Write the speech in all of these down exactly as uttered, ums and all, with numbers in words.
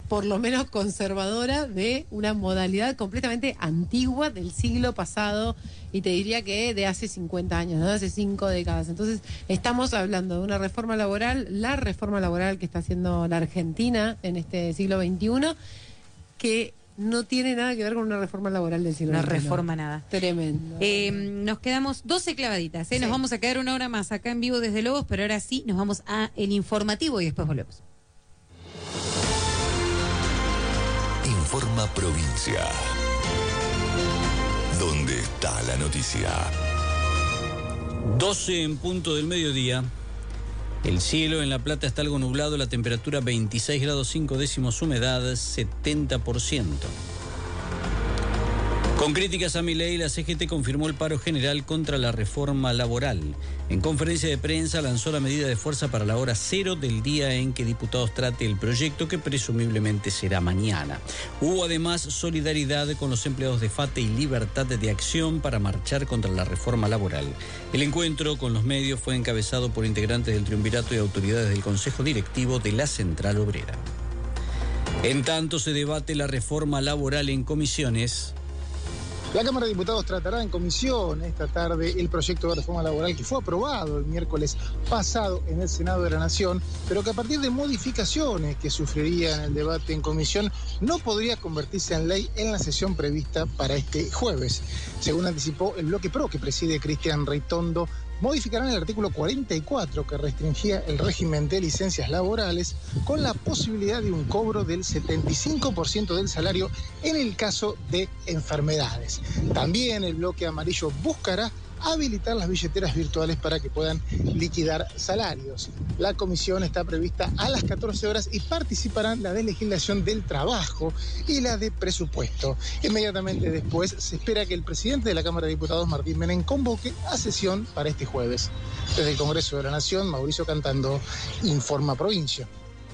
por lo menos conservadora, de una modalidad completamente antigua del siglo pasado, y te diría que de hace cincuenta años, ¿no? De hace cinco décadas. Entonces, estamos hablando de una reforma laboral, la reforma laboral que está haciendo la Argentina en este siglo veintiuno, que no tiene nada que ver con una reforma laboral del siglo veintiuno. No reforma nada. Tremendo. Eh, nos quedamos doce clavaditas, ¿eh? Sí. Nos vamos a quedar una hora más acá en vivo desde Lobos, pero ahora sí nos vamos a el informativo y después volvemos. Informa Provincia. ¿Dónde está la noticia? doce en punto del mediodía. El cielo en La Plata está algo nublado, la temperatura veintiséis grados cinco décimos, humedad setenta por ciento. Con críticas a Milei, la C G T confirmó el paro general contra la reforma laboral. En conferencia de prensa lanzó la medida de fuerza para la hora cero del día en que diputados trate el proyecto, que presumiblemente será mañana. Hubo además solidaridad con los empleados de FATE y Libertad de Acción para marchar contra la reforma laboral. El encuentro con los medios fue encabezado por integrantes del triunvirato y autoridades del Consejo Directivo de la Central Obrera. En tanto se debate la reforma laboral en comisiones. La Cámara de Diputados tratará en comisión esta tarde el proyecto de reforma laboral que fue aprobado el miércoles pasado en el Senado de la Nación, pero que a partir de modificaciones que sufriría en el debate en comisión no podría convertirse en ley en la sesión prevista para este jueves. Según anticipó el bloque PRO que preside Cristian Reitondo, modificarán el artículo cuarenta y cuatro que restringía el régimen de licencias laborales con la posibilidad de un cobro del setenta y cinco por ciento del salario en el caso de enfermedades. También el bloque amarillo buscará habilitar las billeteras virtuales para que puedan liquidar salarios. La comisión está prevista a las catorce horas y participarán la de legislación del trabajo y la de presupuesto. Inmediatamente después se espera que el presidente de la Cámara de Diputados, Martín Menem, convoque a sesión para este jueves. Desde el Congreso de la Nación, Mauricio Cantando, Informa Provincia.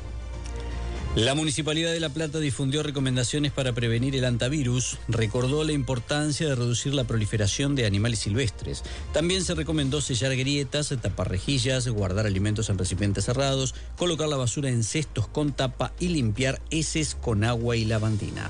La Municipalidad de La Plata difundió recomendaciones para prevenir el hantavirus, recordó la importancia de reducir la proliferación de animales silvestres. También se recomendó sellar grietas, tapar rejillas, guardar alimentos en recipientes cerrados, colocar la basura en cestos con tapa y limpiar heces con agua y lavandina.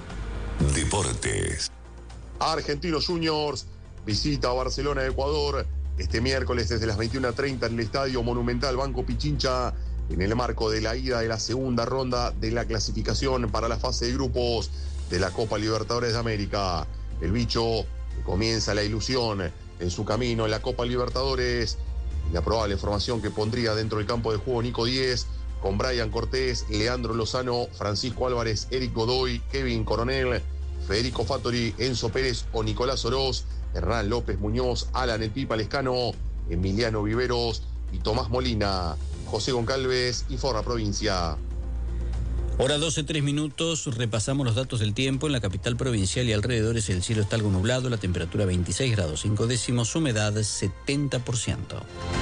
Deportes. Argentinos Juniors visita a Barcelona, Ecuador, este miércoles desde las veintiuna treinta en el Estadio Monumental Banco Pichincha, en el marco de la ida de la segunda ronda de la clasificación para la fase de grupos de la Copa Libertadores de América. El bicho comienza la ilusión en su camino en la Copa Libertadores. La probable formación que pondría dentro del campo de juego Nico Díez, con Brian Cortés, Leandro Lozano, Francisco Álvarez, Eric Godoy, Kevin Coronel, Federico Fattori, Enzo Pérez o Nicolás Oroz, Hernán López Muñoz, Alan El Pipa Lescano, Emiliano Viveros y Tomás Molina. José Goncalves, Informa Provincia. Hora doce, tres minutos, repasamos los datos del tiempo. En la capital provincial y alrededores el cielo está algo nublado, la temperatura veintiséis grados cinco décimos, humedad setenta por ciento.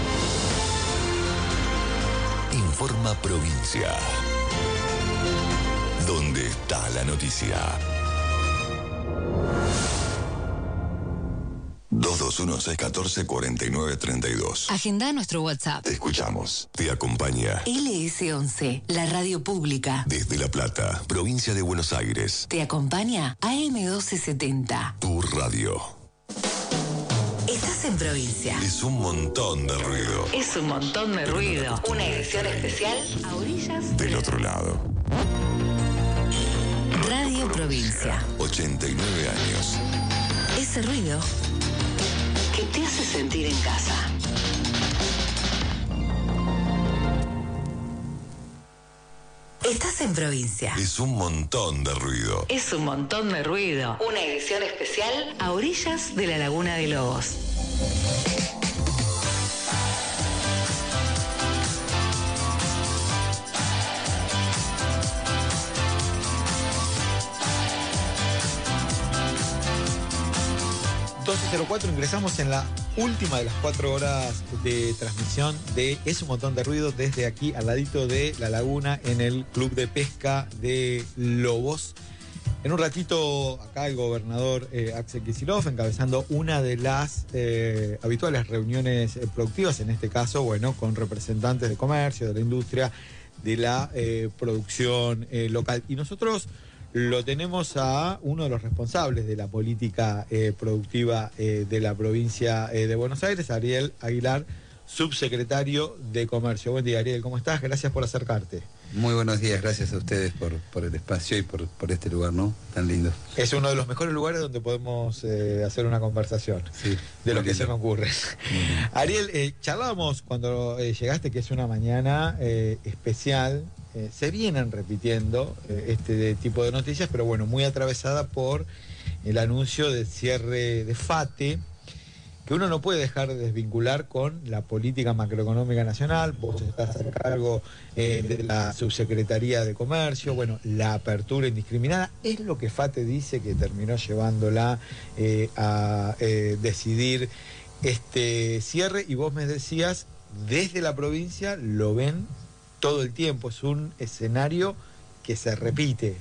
Informa Provincia. ¿Dónde está la noticia? dos dos uno, seis uno cuatro, cuatro nueve tres dos. Agenda nuestro WhatsApp. Te escuchamos. Te acompaña L S once, la radio pública. desde La Plata, provincia de Buenos Aires. Te acompaña A M doce setenta. Tu radio. Estás en provincia. Es un montón de ruido. Es un montón de ruido. Una edición especial a orillas Del otro lado. Radio Provincia. ochenta y nueve años. Ese ruido que te hace sentir en casa. Estás en provincia. Es un montón de ruido. Es un montón de ruido. Una edición especial a orillas de la Laguna de Lobos. doce cero cuatro, ingresamos en la última de las cuatro horas de transmisión de Es un montón de ruido desde aquí al ladito de la laguna en el Club de Pesca de Lobos. En un ratito acá el gobernador eh, Axel Kicillof encabezando una de las eh, habituales reuniones eh, productivas, en este caso, bueno, con representantes de comercio, de la industria, de la eh, producción eh, local. Y nosotros lo tenemos a uno de los responsables de la política eh, productiva eh, de la provincia eh, de Buenos Aires, Ariel Aguilar, subsecretario de Comercio. Buen día, Ariel, ¿cómo estás? Gracias por acercarte. Muy buenos días, gracias a ustedes por, por el espacio y por, por este lugar, ¿no? Tan lindo. Es uno de los mejores lugares donde podemos eh, hacer una conversación, sí, de lo que se me ocurre. Ariel, eh, charlábamos cuando eh, llegaste que es una mañana eh, especial. Eh, se vienen repitiendo eh, este tipo de noticias, pero bueno, muy atravesada por el anuncio del cierre de FATE, que uno no puede dejar de desvincular con la política macroeconómica nacional. Vos estás a cargo eh, de la Subsecretaría de Comercio. Bueno, la apertura indiscriminada es lo que FATE dice que terminó llevándola eh, a eh, decidir este cierre, y vos me decías, desde la provincia lo ven todo el tiempo, es un escenario que se repite.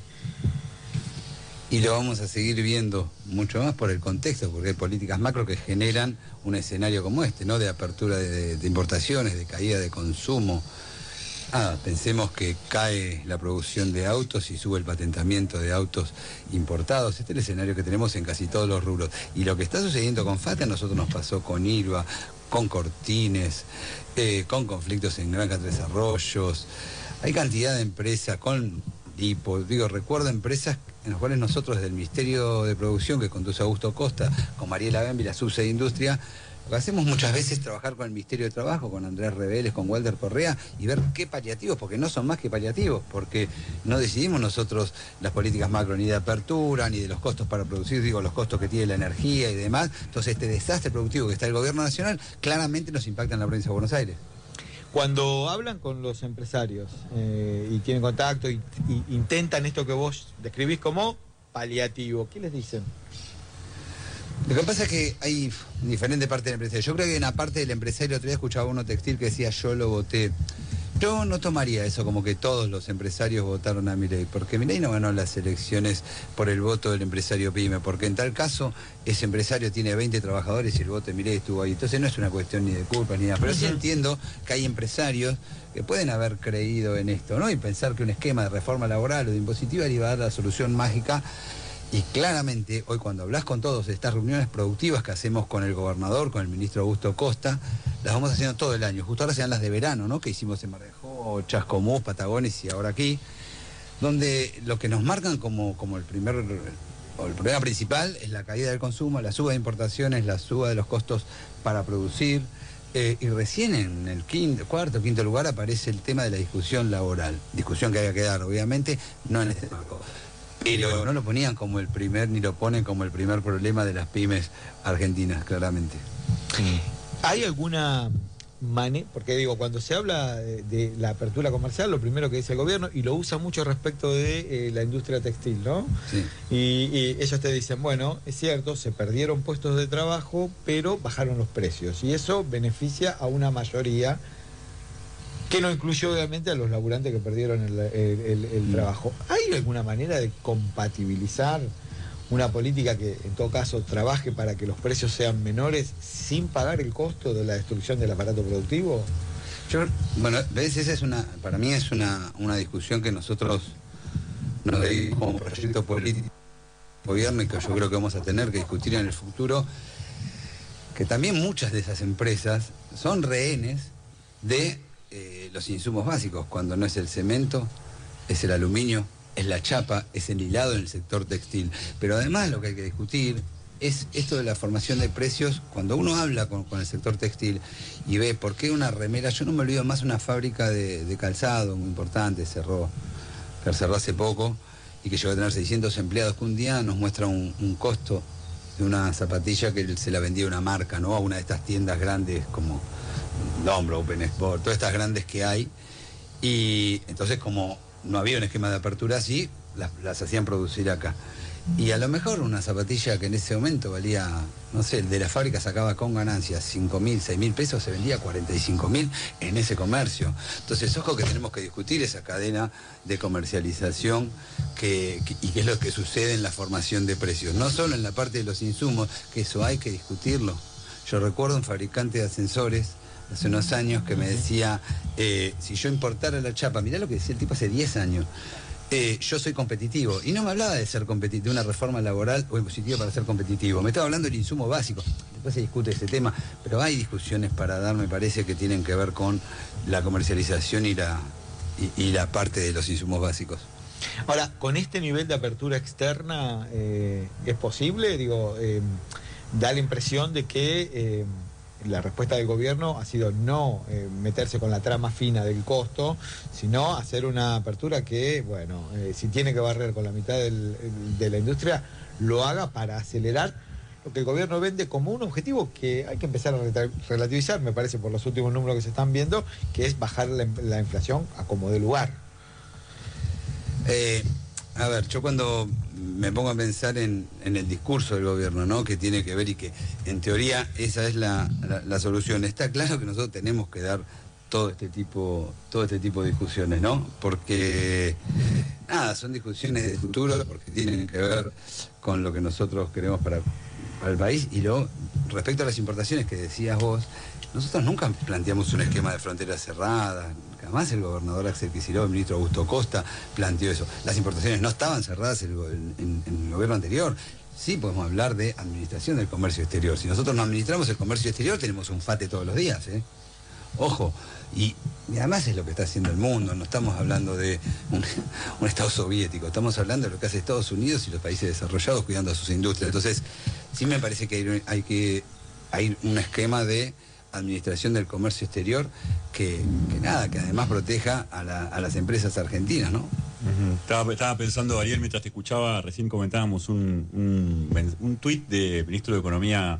Y lo vamos a seguir viendo mucho más por el contexto, porque hay políticas macro que generan un escenario como este, ¿no? De apertura de, de importaciones, de caída de consumo. Ah, pensemos que cae la producción de autos y sube el patentamiento de autos importados. Este es el escenario que tenemos en casi todos los rubros. Y lo que está sucediendo con FATE a nosotros nos pasó con IRBA, con Cortines, eh, con conflictos en Granja Tres Arroyos. Hay cantidad de empresas con Lipo. Digo, recuerdo empresas en las cuales nosotros desde el Ministerio de Producción, que conduce Augusto Costa, con Mariela Gambi, la subse de Industria, lo que hacemos muchas veces es trabajar con el Ministerio de Trabajo, con Andrés Reveles, con Walter Correa, y ver qué paliativos, porque no son más que paliativos, porque no decidimos nosotros las políticas macro ni de apertura, ni de los costos para producir, digo, los costos que tiene la energía y demás. Entonces este desastre productivo que está el gobierno nacional claramente nos impacta en la provincia de Buenos Aires. Cuando hablan con los empresarios eh, y tienen contacto y, y intentan esto que vos describís como paliativo, ¿qué les dicen? Lo que pasa es que hay diferentes partes del empresario. Yo creo que hay una parte del empresario, otro día escuchaba uno textil que decía yo lo voté. Yo no tomaría eso como que todos los empresarios votaron a Milei, porque Milei no ganó las elecciones por el voto del empresario pyme, porque en tal caso ese empresario tiene veinte trabajadores y el voto de Milei estuvo ahí. Entonces no es una cuestión ni de culpa ni nada, pero sí entiendo que hay empresarios que pueden haber creído en esto, ¿no? Y pensar que un esquema de reforma laboral o de impositiva le iba a dar la solución mágica. Y claramente, hoy cuando hablas con todos, estas reuniones productivas que hacemos con el gobernador, con el ministro Augusto Costa, las vamos haciendo todo el año. Justo ahora sean las de verano, ¿no? Que hicimos en Mar del Plata, Chascomús, Patagones y ahora aquí, donde lo que nos marcan como, como el primer, o el problema principal es la caída del consumo, la suba de importaciones, la suba de los costos para producir. Eh, y recién en el quinto, cuarto, quinto lugar aparece el tema de la discusión laboral. Discusión que haya que dar, obviamente, no en este marco. Pero no lo ponían como el primer, ni lo ponen como el primer problema de las pymes argentinas, claramente. ¿Hay alguna manera? Porque digo, cuando se habla de, de la apertura comercial, lo primero que dice el gobierno, y lo usa mucho respecto de eh, la industria textil, ¿no? Sí. Y, y ellos te dicen, bueno, es cierto, se perdieron puestos de trabajo, pero bajaron los precios. Y eso beneficia a una mayoría, que no incluye obviamente a los laburantes que perdieron el, el, el, el trabajo. ¿Hay alguna manera de compatibilizar una política que en todo caso trabaje para que los precios sean menores sin pagar el costo de la destrucción del aparato productivo? Yo, bueno, ves, esa es una, para mí es una, una discusión que nosotros nos dedicamos como proyecto político gobierno y que yo creo que vamos a tener que discutir en el futuro, que también muchas de esas empresas son rehenes de Eh, los insumos básicos, cuando no es el cemento, es el aluminio, es la chapa, es el hilado en el sector textil. Pero además lo que hay que discutir es esto de la formación de precios. Cuando uno habla con, con el sector textil y ve por qué una remera, yo no me olvido más, una fábrica de, de calzado muy importante, cerró, que cerró hace poco y que llegó a tener seiscientos empleados, que un día nos muestra un, un costo de una zapatilla que se la vendía una marca, ¿no? A una de estas tiendas grandes como Lombro, Open Sport, todas estas grandes que hay, y entonces como no había un esquema de apertura así, las, las hacían producir acá. Y a lo mejor una zapatilla que en ese momento valía, no sé, el de la fábrica sacaba con ganancias cinco mil, seis mil pesos, se vendía cuarenta y cinco mil en ese comercio. Entonces, ojo que tenemos que discutir esa cadena de comercialización que, que, y qué es lo que sucede en la formación de precios. No solo en la parte de los insumos, que eso hay que discutirlo. Yo recuerdo un fabricante de ascensores hace unos años que me decía, eh, si yo importara la chapa, mirá lo que decía el tipo hace diez años, eh, yo soy competitivo. Y no me hablaba de ser competitivo, de una reforma laboral o impositiva para ser competitivo. Me estaba hablando del insumo básico. Después se discute ese tema, pero hay discusiones para dar, me parece, que tienen que ver con la comercialización y la, y, y la parte de los insumos básicos. Ahora, con este nivel de apertura externa, eh, ¿es posible? Digo, eh, da la impresión de que eh, la respuesta del gobierno ha sido no eh, meterse con la trama fina del costo, sino hacer una apertura que, bueno, eh, si tiene que barrer con la mitad del, de la industria, lo haga para acelerar lo que el gobierno vende como un objetivo que hay que empezar a relativizar, me parece, por los últimos números que se están viendo, que es bajar la, la inflación a como dé lugar. Eh, a ver, yo cuando me pongo a pensar en, en el discurso del gobierno, ¿no? Que tiene que ver y que en teoría esa es la, la, la solución. Está claro que nosotros tenemos que dar todo este tipo, todo este tipo de discusiones, ¿no? Porque nada, son discusiones de futuro, porque tienen que ver con lo que nosotros queremos para, para el país. Y luego, respecto a las importaciones que decías vos, nosotros nunca planteamos un esquema de fronteras cerradas. Además, el gobernador Axel Kicillof, el ministro Augusto Costa, planteó eso. Las importaciones no estaban cerradas en, en, en el gobierno anterior. Sí podemos hablar de administración del comercio exterior. Si nosotros no administramos el comercio exterior, tenemos un FATE todos los días, ¿eh? Ojo. Y, y además es lo que está haciendo el mundo. No estamos hablando de un, un Estado soviético. Estamos hablando de lo que hace Estados Unidos y los países desarrollados cuidando a sus industrias. Entonces, sí me parece que hay, hay que hay un esquema de administración del comercio exterior que, que nada, que además proteja a, la, a las empresas argentinas, ¿no? Uh-huh. Estaba, estaba pensando, Ariel, mientras te escuchaba, recién comentábamos un, un, un tuit del ministro de Economía,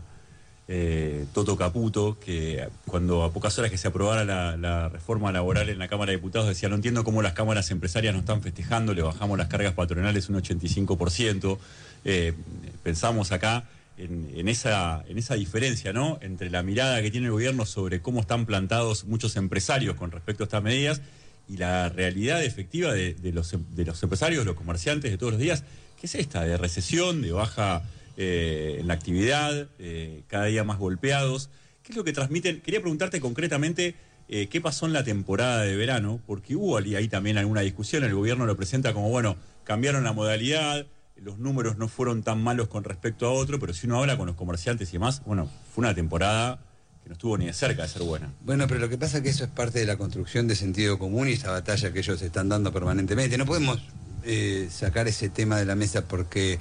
eh, Toto Caputo, que cuando a pocas horas que se aprobara la, la reforma laboral en la Cámara de Diputados decía, no entiendo cómo las cámaras empresarias no están festejando, le bajamos las cargas patronales un ochenta y cinco por ciento. Eh, pensamos acá En, en, esa, en esa diferencia, ¿no?, entre la mirada que tiene el gobierno sobre cómo están plantados muchos empresarios con respecto a estas medidas y la realidad efectiva de, de, los, de los empresarios, los comerciantes de todos los días, que es esta, de recesión, de baja eh, en la actividad, eh, cada día más golpeados. ¿Qué es lo que transmiten? Quería preguntarte concretamente eh, qué pasó en la temporada de verano, porque hubo ahí también alguna discusión, el gobierno lo presenta como, bueno, cambiaron la modalidad, los números no fueron tan malos con respecto a otro, pero si uno habla con los comerciantes y demás, bueno, fue una temporada que no estuvo ni de cerca de ser buena. Bueno, pero lo que pasa es que eso es parte de la construcción de sentido común y esa batalla que ellos están dando permanentemente. No podemos eh, sacar ese tema de la mesa porque,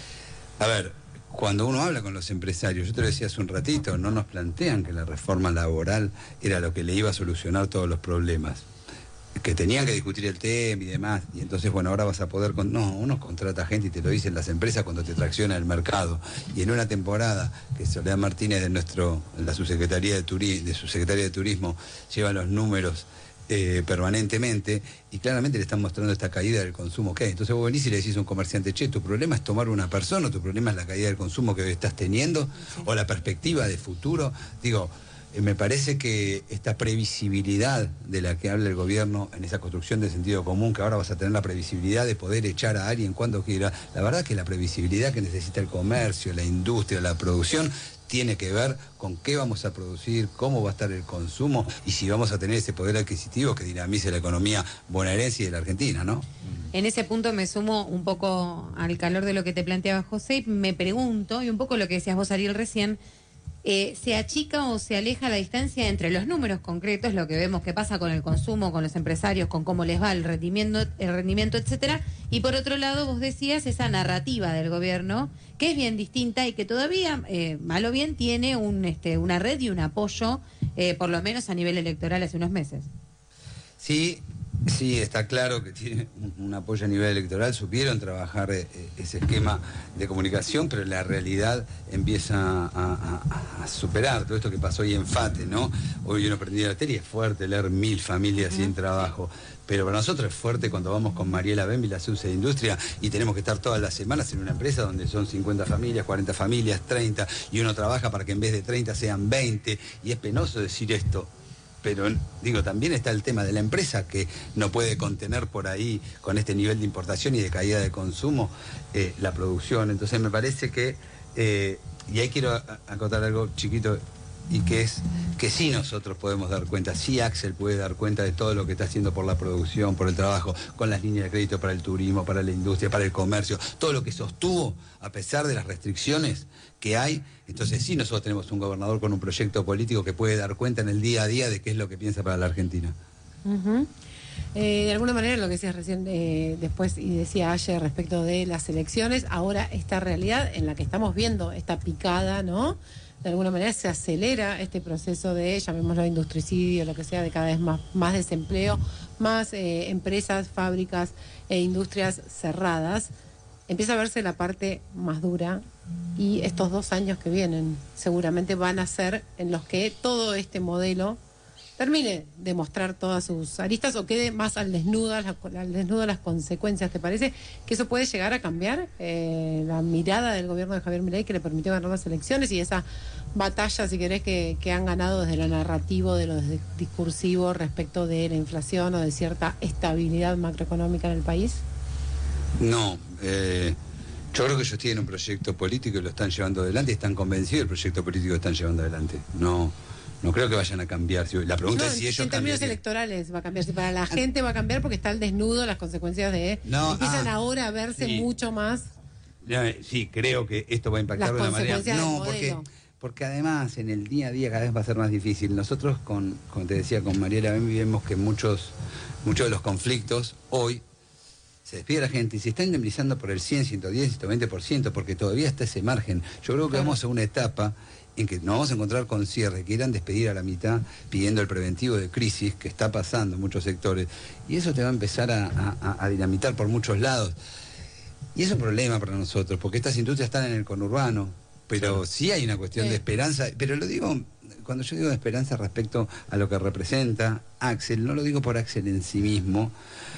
a ver, cuando uno habla con los empresarios, yo te lo decía hace un ratito, no nos plantean que la reforma laboral era lo que le iba a solucionar todos los problemas, que tenían que discutir el tema y demás, y entonces, bueno, ahora vas a poder... Con... No, uno contrata gente y te lo dicen las empresas cuando te tracciona el mercado. Y en una temporada que Soledad Martínez, de nuestro, la subsecretaría de, Turi... de subsecretaría de Turismo, lleva los números eh, permanentemente, y claramente le están mostrando esta caída del consumo que hay. Entonces vos venís y le decís a un comerciante, che, tu problema es tomar una persona, o tu problema es la caída del consumo que hoy estás teniendo, sí, o la perspectiva de futuro. Digo... Me parece que esta previsibilidad de la que habla el gobierno en esa construcción de sentido común, que ahora vas a tener la previsibilidad de poder echar a alguien cuando quiera, la verdad que la previsibilidad que necesita el comercio, la industria, la producción, tiene que ver con qué vamos a producir, cómo va a estar el consumo y si vamos a tener ese poder adquisitivo que dinamice la economía bonaerense y de la Argentina, ¿no? En ese punto me sumo un poco al calor de lo que te planteaba José, me pregunto, y un poco lo que decías vos, Ariel, recién, Eh, ¿se achica o se aleja la distancia entre los números concretos, lo que vemos que pasa con el consumo, con los empresarios, con cómo les va el rendimiento, el rendimiento, etcétera? Y por otro lado, vos decías esa narrativa del gobierno, que es bien distinta y que todavía, eh, mal o bien, tiene un, este, una red y un apoyo, eh, por lo menos a nivel electoral hace unos meses. Sí, sí, está claro que tiene un, un apoyo a nivel electoral, supieron trabajar eh, ese esquema de comunicación, pero la realidad empieza a, a, a superar todo esto que pasó hoy en FATE, ¿no? Hoy uno prendía la tele y es fuerte leer mil familias sin trabajo, pero para nosotros es fuerte cuando vamos con Mariela Bembi, la subse de industria, y tenemos que estar todas las semanas en una empresa donde son cincuenta familias, cuarenta familias, treinta, y uno trabaja para que en vez de treinta sean veinte, y es penoso decir esto. Pero, digo, también está el tema de la empresa que no puede contener por ahí, con este nivel de importación y de caída de consumo, eh, la producción. Entonces me parece que, eh, y ahí quiero acotar algo chiquito, y que es que sí nosotros podemos dar cuenta, sí Axel puede dar cuenta de todo lo que está haciendo por la producción, por el trabajo, con las líneas de crédito para el turismo, para la industria, para el comercio, todo lo que sostuvo a pesar de las restricciones que hay. Entonces sí nosotros tenemos un gobernador con un proyecto político que puede dar cuenta en el día a día de qué es lo que piensa para la Argentina. Uh-huh. Eh, de alguna manera lo que decías recién eh, después y decía ayer respecto de las elecciones, ahora esta realidad en la que estamos viendo esta picada, ¿no? De alguna manera se acelera este proceso de, llamémoslo industricidio, lo que sea, de cada vez más, más desempleo, más eh, empresas, fábricas e industrias cerradas. Empieza a verse la parte más dura y estos dos años que vienen seguramente van a ser en los que todo este modelo termine de mostrar todas sus aristas o quede más al desnudo, al desnudo las consecuencias. ¿Te parece que eso puede llegar a cambiar eh, la mirada del gobierno de Javier Milei que le permitió ganar las elecciones y esa batalla, si querés, que, que han ganado desde lo narrativo, de lo discursivo respecto de la inflación o de cierta estabilidad macroeconómica en el país? No, eh, yo creo que ellos tienen un proyecto político y lo están llevando adelante y están convencidos del proyecto político que están llevando adelante. No... No creo que vayan a cambiar. La pregunta no, es si ellos en términos cambian. electorales va a cambiar. Si para la gente va a cambiar porque está al desnudo las consecuencias de... No, empiezan ah, ahora a verse sí. mucho más... Sí, creo que esto va a impactar de una manera... No, porque, porque además en el día a día cada vez va a ser más difícil. Nosotros, con, como te decía, con Mariela vemos que muchos, muchos de los conflictos hoy se despide la gente y se está indemnizando por el cien, ciento diez, ciento veinte por ciento porque todavía está ese margen. Yo creo que claro. vamos a una etapa en que nos vamos a encontrar con cierre, que irán despedir a la mitad pidiendo el preventivo de crisis que está pasando en muchos sectores. Y eso te va a empezar a, a, a dinamitar por muchos lados. Y es un problema para nosotros, porque estas industrias están en el conurbano, pero claro. sí hay una cuestión sí. de esperanza. Pero lo digo, cuando yo digo de esperanza respecto a lo que representa Axel, no lo digo por Axel en sí mismo,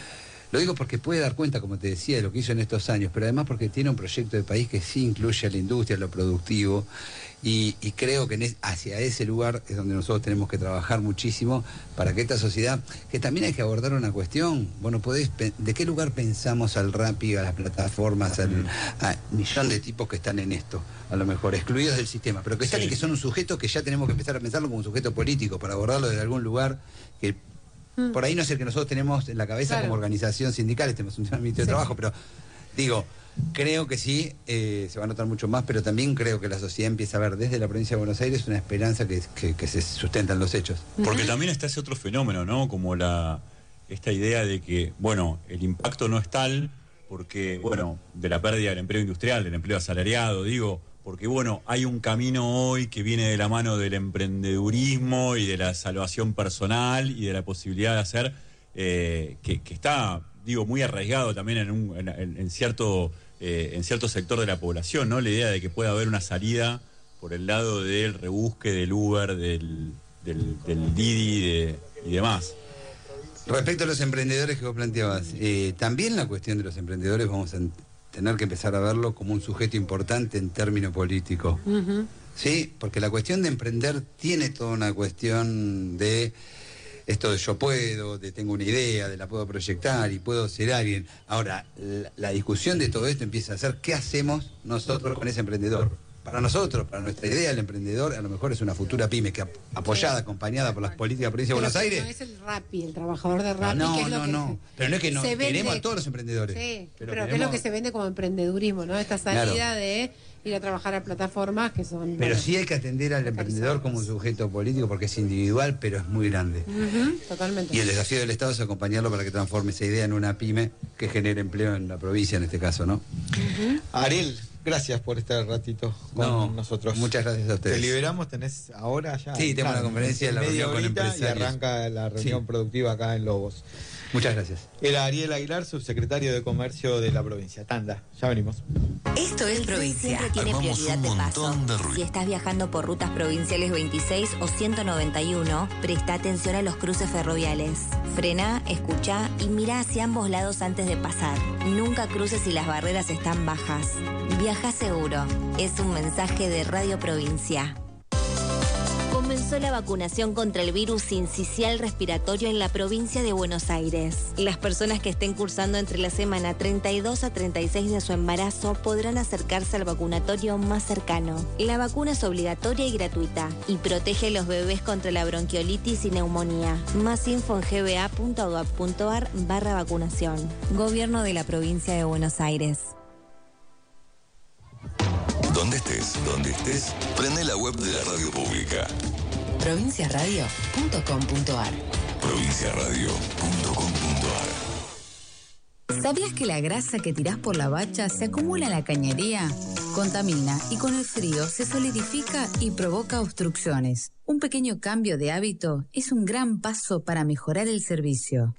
lo digo porque puede dar cuenta, como te decía, de lo que hizo en estos años, pero además porque tiene un proyecto de país que sí incluye a la industria, a lo productivo, y, y creo que en es, hacia ese lugar es donde nosotros tenemos que trabajar muchísimo para que esta sociedad, que también hay que abordar una cuestión, bueno, podés, ¿de qué lugar pensamos al Rappi, a las plataformas, al a millón de tipos que están en esto? A lo mejor excluidos del sistema, pero que están sí. y que son un sujeto que ya tenemos que empezar a pensarlo como un sujeto político para abordarlo desde algún lugar que... Por ahí no es el que nosotros tenemos en la cabeza claro. como organización sindical, tenemos un ámbito de sí. trabajo, pero digo, creo que sí, eh, se va a notar mucho más, pero también creo que la sociedad empieza a ver desde la provincia de Buenos Aires una esperanza que, que, que se sustenta en los hechos. Porque también está ese otro fenómeno, ¿no? Como la esta idea de que, bueno, el impacto no es tal porque, bueno, de la pérdida del empleo industrial, del empleo asalariado, digo... Porque, bueno, hay un camino hoy que viene de la mano del emprendedurismo y de la salvación personal y de la posibilidad de hacer, eh, que, que está, digo, muy arraigado también en, un, en, en, cierto, eh, en cierto sector de la población, ¿no? La idea de que pueda haber una salida por el lado del rebusque, del Uber, del, del, del Didi de, y demás. Respecto a los emprendedores que vos planteabas, eh, también la cuestión de los emprendedores vamos a... tener que empezar a verlo como un sujeto importante en término político. Uh-huh. Sí, porque la cuestión de emprender tiene toda una cuestión de esto de yo puedo, de tengo una idea, de la puedo proyectar y puedo ser alguien. Ahora, la, la discusión de todo esto empieza a ser ¿qué hacemos nosotros con ese emprendedor? Para nosotros, para nuestra idea, el emprendedor a lo mejor es una futura pyme que apoyada, sí. acompañada por las políticas de la provincia de Buenos Aires. No es el Rappi, el trabajador de Rappi. No, que es no, lo que no. Se, pero no es que no vende, queremos a todos los emprendedores. Sí, pero, pero que es lo que se vende como emprendedurismo, ¿no? Esta salida claro. de ir a trabajar a plataformas que son... Pero bueno, sí hay que atender al emprendedor como un sujeto político porque es individual, pero es muy grande. Uh-huh, totalmente. Y el desafío del Estado es acompañarlo para que transforme esa idea en una pyme que genere empleo en la provincia, en este caso, ¿no? Uh-huh. Ariel, gracias por estar ratito con no, nosotros. Muchas gracias a ustedes. Te liberamos, tenés ahora ya. Sí, tengo una conferencia de la reunión con empresarios. Y arranca la reunión sí. productiva acá en Lobos. Muchas gracias. Era Ariel Aguilar, subsecretario de Comercio de la provincia. Tanda, ya venimos. Esto es provincia. Siempre tiene Armamos prioridad un de montón paso. de ruido. Si estás viajando por rutas provinciales veintiséis o ciento noventa y uno, presta atención a los cruces ferroviales. Frena, escucha y mira hacia ambos lados antes de pasar. Nunca cruces si las barreras están bajas. Viaja seguro. Es un mensaje de Radio Provincia. Comenzó comenzó la vacunación contra el virus sincicial respiratorio en la provincia de Buenos Aires. Las personas que estén cursando entre la semana treinta y dos a treinta y seis de su embarazo podrán acercarse al vacunatorio más cercano. La vacuna es obligatoria y gratuita y protege a los bebés contra la bronquiolitis y neumonía. Más info en gba.gov.ar barra vacunación. Gobierno de la provincia de Buenos Aires. Donde estés, donde estés, prende la web de la radio pública. provincia radio punto com punto ar. provincia radio punto com punto ar. ¿Sabías que la grasa que tirás por la bacha se acumula en la cañería? Contamina y con el frío se solidifica y provoca obstrucciones. Un pequeño cambio de hábito es un gran paso para mejorar el servicio.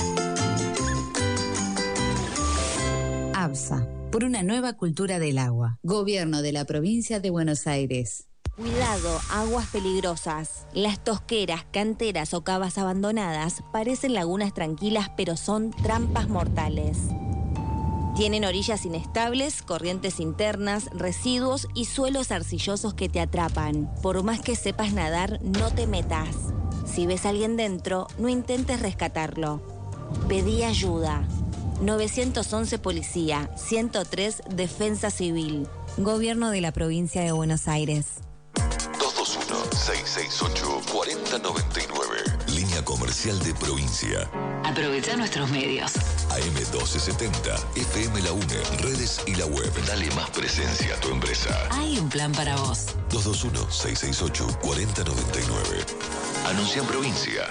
ABSA, por una nueva cultura del agua. Gobierno de la provincia de Buenos Aires. Cuidado, aguas peligrosas. Las tosqueras, canteras o cavas abandonadas parecen lagunas tranquilas, pero son trampas mortales. Tienen orillas inestables, corrientes internas, residuos y suelos arcillosos que te atrapan. Por más que sepas nadar, no te metas. Si ves a alguien dentro, no intentes rescatarlo. Pedí ayuda. nueve once Policía, ciento tres Defensa Civil. Gobierno de la provincia de Buenos Aires. dos dos uno, seis seis ocho, cuatro cero nueve nueve. Línea comercial de provincia. Aprovecha nuestros medios. A M doce setenta, F M La UNE, redes y la web. Dale más presencia a tu empresa. Hay un plan para vos. dos dos uno, seis seis ocho, cuatro cero nueve nueve. Anuncia en provincia.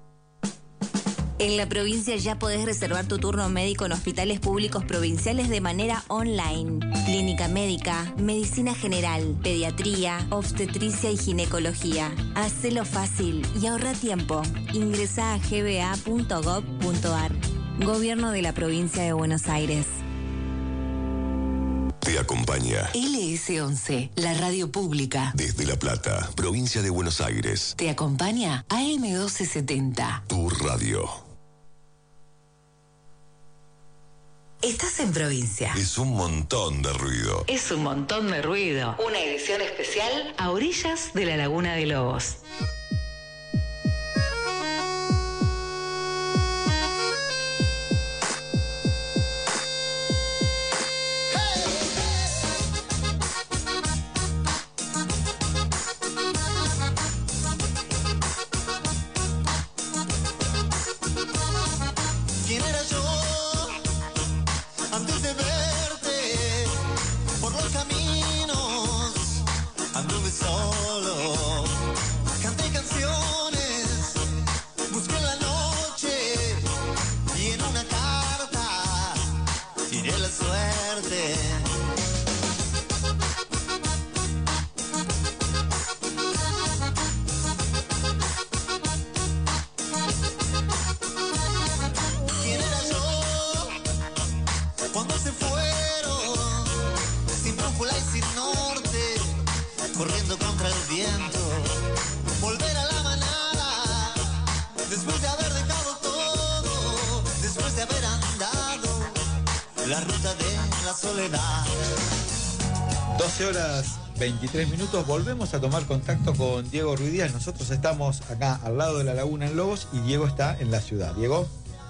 En la provincia ya podés reservar tu turno médico en hospitales públicos provinciales de manera online. Clínica médica, medicina general, pediatría, obstetricia y ginecología. Hacelo fácil y ahorra tiempo. Ingresá a gba punto gov punto ar. Gobierno de la provincia de Buenos Aires. Te acompaña L S once, la radio pública. desde La Plata, provincia de Buenos Aires. Te acompaña A M doce setenta. Tu radio. Estás en provincia. Es un montón de ruido. Es un montón de ruido. Una edición especial a orillas de la Laguna de Lobos. doce horas veintitrés minutos, volvemos a tomar contacto con Diego Ruiz Díaz. Nosotros estamos acá al lado de la laguna en Lobos y Diego está en la ciudad. Diego.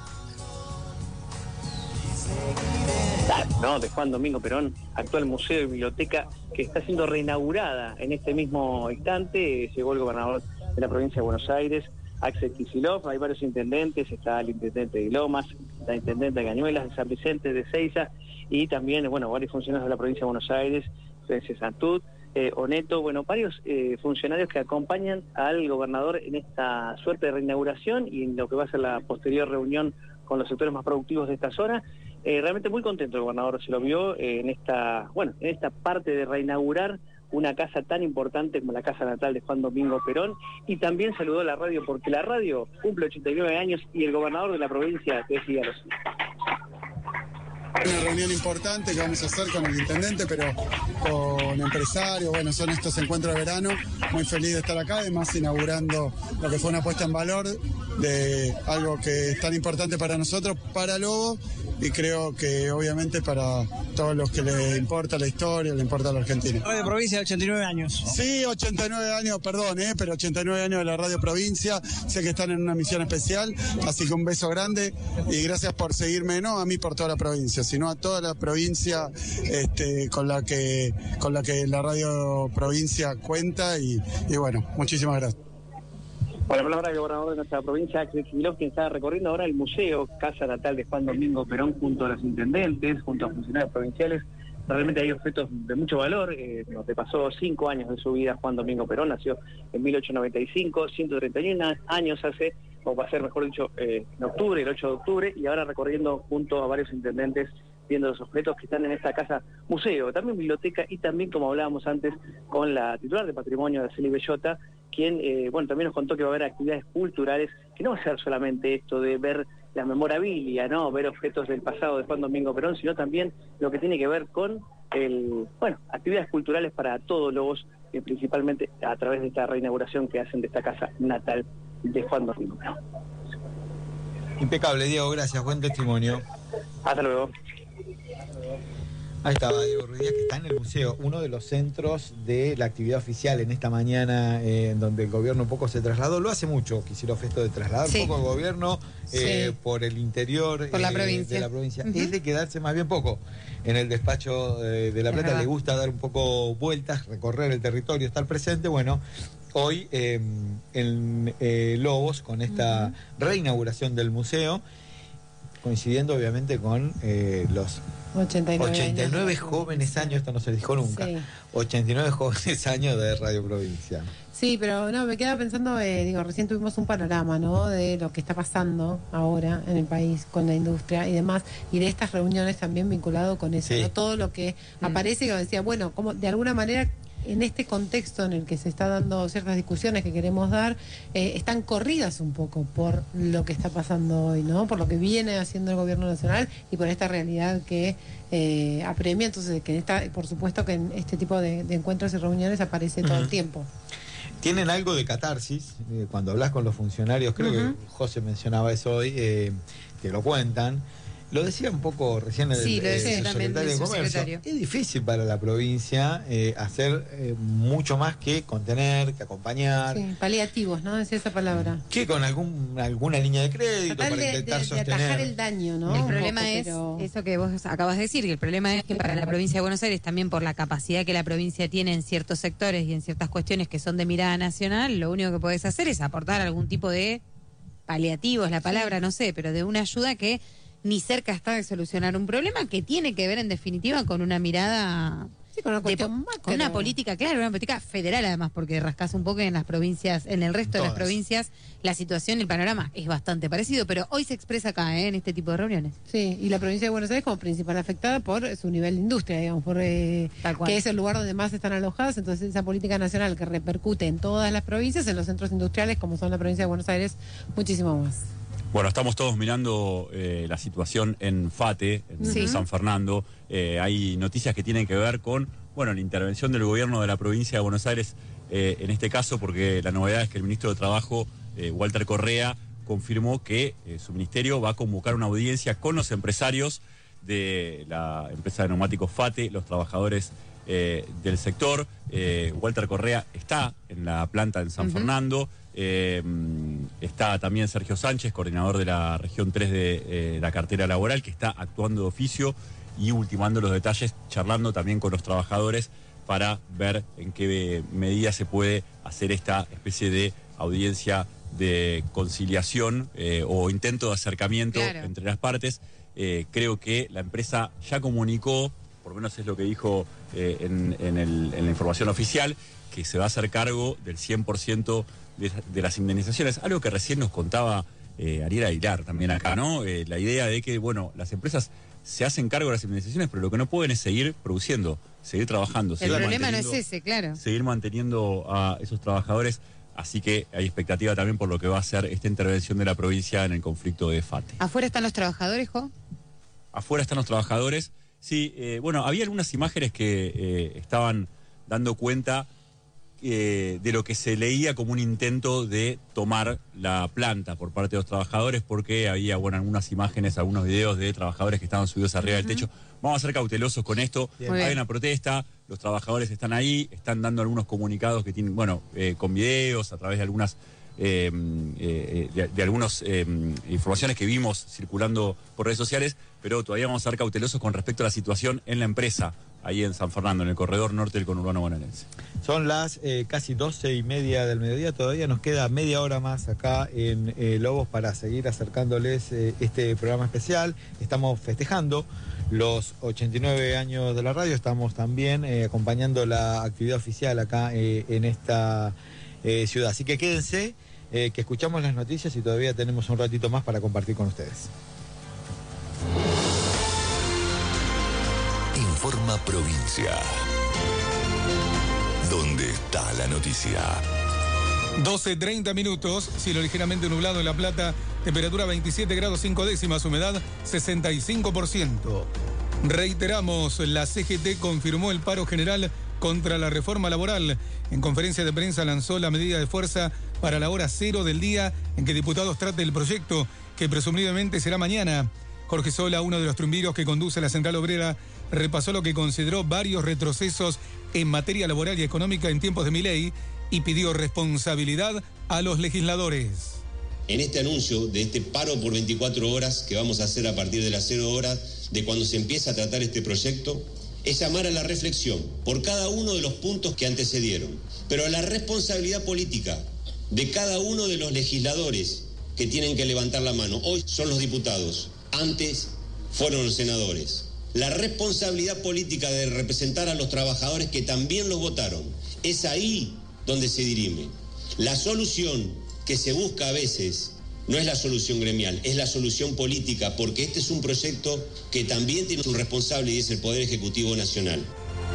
No, de Juan Domingo Perón, actual museo y biblioteca que está siendo reinaugurada en este mismo instante. Llegó el gobernador de la provincia de Buenos Aires, Axel Kicillof. Hay varios intendentes, está el intendente de Lomas, la intendente de Cañuelas, de San Vicente, de Seiza, y también, bueno, varios funcionarios de la provincia de Buenos Aires, Florencia Santud, eh, Oneto, bueno, varios eh, funcionarios que acompañan al gobernador en esta suerte de reinauguración y en lo que va a ser la posterior reunión con los sectores más productivos de esta zona. Eh, realmente muy contento el gobernador, se lo vio eh, en esta, bueno, en esta parte de reinaugurar una casa tan importante como la casa natal de Juan Domingo Perón, y también saludó a la radio porque la radio cumple ochenta y nueve años y el gobernador de la provincia decía lo siguiente. Una reunión importante que vamos a hacer con el intendente, pero con empresarios, bueno, son estos encuentros de verano, muy feliz de estar acá, además inaugurando lo que fue una puesta en valor de algo que es tan importante para nosotros, para Lobo, y creo que obviamente para todos los que les importa la historia, le importa a la Argentina. Radio Provincia de ochenta y nueve años. Sí, ochenta y nueve años, perdón, eh, pero ochenta y nueve años de la Radio Provincia. Sé que están en una misión especial, así que un beso grande y gracias por seguirme, no a mí por toda la provincia, sino a toda la provincia este, con la que con la que la Radio Provincia cuenta y, y bueno, muchísimas gracias. Por la palabra del gobernador de nuestra provincia, Axel Kicillof, quien está recorriendo ahora el museo, casa natal de Juan Domingo Perón, junto a los intendentes, junto a funcionarios provinciales. Realmente hay objetos de mucho valor. Eh, nos pasó cinco años de su vida Juan Domingo Perón, nació en mil ochocientos noventa y cinco, ciento treinta y uno años hace, o va a ser mejor dicho, eh, en octubre, el ocho de octubre, y ahora recorriendo junto a varios intendentes, viendo los objetos que están en esta casa museo, también biblioteca y también, como hablábamos antes, con la titular de Patrimonio, Araceli Bellota, quien, eh, bueno, también nos contó que va a haber actividades culturales, que no va a ser solamente esto de ver la memorabilia, ¿no? Ver objetos del pasado de Juan Domingo Perón, sino también lo que tiene que ver con, el, bueno, actividades culturales para todos los, eh, principalmente a través de esta reinauguración que hacen de esta casa natal de Juan Domingo Perón. Impecable, Diego, gracias, buen testimonio. Hasta luego. Ahí estaba Diego Ruiz, que está en el museo, uno de los centros de la actividad oficial en esta mañana, eh, en donde el gobierno un poco se trasladó. Lo hace mucho, quisieron esto de trasladar sí. un poco el gobierno eh, sí. por el interior por la eh, provincia. de la provincia. Uh-huh. Es de quedarse más bien poco en el despacho eh, de La Plata. Ajá. Le gusta dar un poco vueltas, recorrer el territorio, estar presente. Bueno, hoy eh, en eh, Lobos, con esta uh-huh. reinauguración del museo, coincidiendo obviamente con eh, los ochenta y nueve, ochenta y nueve jóvenes años, esto no se dijo nunca, sí. ochenta y nueve jóvenes años de Radio Provincia. Sí, pero no, me queda pensando, eh, digo, recién tuvimos un panorama, ¿no?, de lo que está pasando ahora en el país con la industria y demás, y de estas reuniones también vinculado con eso, sí. ¿no? Todo lo que mm. aparece, que decía, bueno, como de alguna manera en este contexto en el que se está dando ciertas discusiones que queremos dar, eh, están corridas un poco por lo que está pasando hoy, ¿no? Por lo que viene haciendo el gobierno nacional y por esta realidad que eh, apremia. Entonces, que esta, por supuesto que en este tipo de, de encuentros y reuniones aparece todo uh-huh. el tiempo. Tienen algo de catarsis, eh, cuando hablas con los funcionarios, creo uh-huh. que José mencionaba eso hoy, eh, te lo cuentan. Lo decía un poco recién el, sí, lo decía el secretario de Comercio. Secretario. Es difícil para la provincia eh, hacer eh, mucho más que contener, que acompañar. Sí, paliativos, ¿no? Decía esa palabra. Que con algún alguna línea de crédito Tratar para de, intentar de, sostener. De atajar el daño, ¿no? El un problema poco, es pero... eso que vos acabas de decir, que el problema es que para la provincia de Buenos Aires, también por la capacidad que la provincia tiene en ciertos sectores y en ciertas cuestiones que son de mirada nacional, lo único que podés hacer es aportar algún tipo de paliativos, la palabra, sí. no sé, pero de una ayuda que ni cerca está de solucionar un problema que tiene que ver en definitiva con una mirada, sí, con, una de, macro. con una política, claro, una política federal además, porque rascás un poco en las provincias, en el resto Todas. de las provincias, la situación, el panorama es bastante parecido, pero hoy se expresa acá, ¿eh? en este tipo de reuniones. Sí, y la provincia de Buenos Aires como principal afectada por su nivel de industria, digamos, por eh, que es el lugar donde más están alojadas, entonces esa política nacional que repercute en todas las provincias, en los centros industriales como son la provincia de Buenos Aires, muchísimo más. Bueno, estamos todos mirando eh, la situación en FATE, en sí. San Fernando. Eh, hay noticias que tienen que ver con, bueno, la intervención del gobierno de la provincia de Buenos Aires, eh, en este caso, porque la novedad es que el ministro de Trabajo, eh, Walter Correa, confirmó que eh, su ministerio va a convocar una audiencia con los empresarios de la empresa de neumáticos FATE, los trabajadores eh, del sector. Eh, Walter Correa está en la planta en San uh-huh. Fernando. Eh, está también Sergio Sánchez, coordinador de la región tres de eh, la cartera laboral, que está actuando de oficio y ultimando los detalles, charlando también con los trabajadores para ver en qué medida se puede hacer esta especie de audiencia de conciliación eh, o intento de acercamiento claro. entre las partes. Eh, creo que la empresa ya comunicó, por lo menos es lo que dijo eh, en, en, el, en la información oficial, que se va a hacer cargo del cien por ciento de, de las indemnizaciones, algo que recién nos contaba eh, Ariel Aguilar también acá, ¿no? Eh, la idea de que, bueno, las empresas se hacen cargo de las indemnizaciones, pero lo que no pueden es seguir produciendo, seguir trabajando. El seguir problema no es ese, claro. Seguir manteniendo a esos trabajadores, así que hay expectativa también por lo que va a ser esta intervención de la provincia en el conflicto de FATE. ¿Afuera están los trabajadores, Jo? Afuera están los trabajadores, sí. Eh, bueno, había algunas imágenes que eh, estaban dando cuenta eh, de lo que se leía como un intento de tomar la planta por parte de los trabajadores, porque había, bueno, algunas imágenes, algunos videos de trabajadores que estaban subidos arriba del techo. Vamos a ser cautelosos con esto. Bien. Hay una protesta, los trabajadores están ahí, están dando algunos comunicados que tienen, bueno, eh, con videos, a través de algunas eh, eh, de, de algunas eh, informaciones que vimos circulando por redes sociales, pero todavía vamos a ser cautelosos con respecto a la situación en la empresa, ahí en San Fernando, en el corredor norte del conurbano bonaerense. Son las eh, casi doce y media del mediodía, todavía nos queda media hora más acá en eh, Lobos para seguir acercándoles eh, este programa especial. Estamos festejando los ochenta y nueve años de la radio, estamos también eh, acompañando la actividad oficial acá eh, en esta eh, ciudad. Así que quédense, eh, que escuchamos las noticias y todavía tenemos un ratito más para compartir con ustedes. Informa Provincia. ¿Dónde está la noticia? doce treinta minutos, cielo ligeramente nublado en La Plata, temperatura veintisiete grados cinco décimas, humedad sesenta y cinco por ciento. Reiteramos, la C G T confirmó el paro general contra la reforma laboral. En conferencia de prensa lanzó la medida de fuerza para la hora cero del día en que diputados traten el proyecto, que presumiblemente será mañana. Jorge Sola, uno de los triunviros que conduce la Central Obrera, repasó lo que consideró varios retrocesos en materia laboral y económica en tiempos de Milei y pidió responsabilidad a los legisladores. En este anuncio de este paro por veinticuatro horas que vamos a hacer a partir de las cero horas de cuando se empieza a tratar este proyecto, es llamar a la reflexión por cada uno de los puntos que antecedieron, pero a la responsabilidad política de cada uno de los legisladores que tienen que levantar la mano. Hoy son los diputados, antes fueron los senadores. La responsabilidad política de representar a los trabajadores que también los votaron, es ahí donde se dirime. La solución que se busca a veces no es la solución gremial, es la solución política, porque este es un proyecto que también tiene un responsable y es el Poder Ejecutivo Nacional.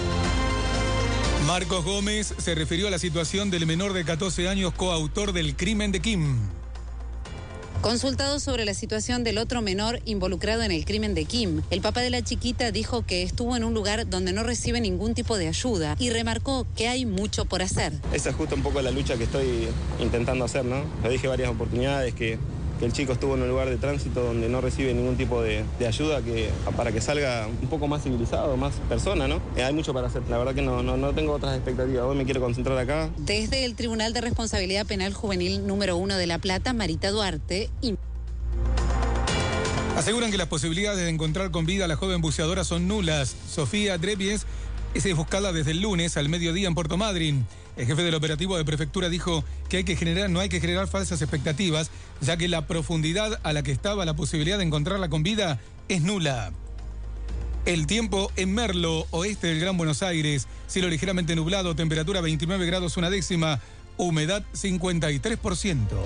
Marcos Gómez se refirió a la situación del menor de catorce años coautor del crimen de Kim. Consultado sobre la situación del otro menor involucrado en el crimen de Kim, el papá de la chiquita dijo que estuvo en un lugar donde no recibe ningún tipo de ayuda y remarcó que hay mucho por hacer. Esa es justo un poco la lucha que estoy intentando hacer, ¿no? Lo dije varias oportunidades, que, que el chico estuvo en un lugar de tránsito donde no recibe ningún tipo de, de ayuda, que para que salga un poco más civilizado, más persona, ¿no? Eh, hay mucho para hacer. La verdad que no, no, no tengo otras expectativas. Hoy me quiero concentrar acá. Desde el Tribunal de Responsabilidad Penal Juvenil número uno de La Plata, Marita Duarte y... Aseguran que las posibilidades de encontrar con vida a la joven buceadora son nulas. Sofía Trevies es buscada desde el lunes al mediodía en Puerto Madryn. El jefe del operativo de prefectura dijo que hay que generar, no hay que generar falsas expectativas, ya que la profundidad a la que estaba la posibilidad de encontrarla con vida es nula. El tiempo en Merlo, oeste del Gran Buenos Aires, cielo ligeramente nublado, temperatura veintinueve grados una décima, humedad cincuenta y tres por ciento.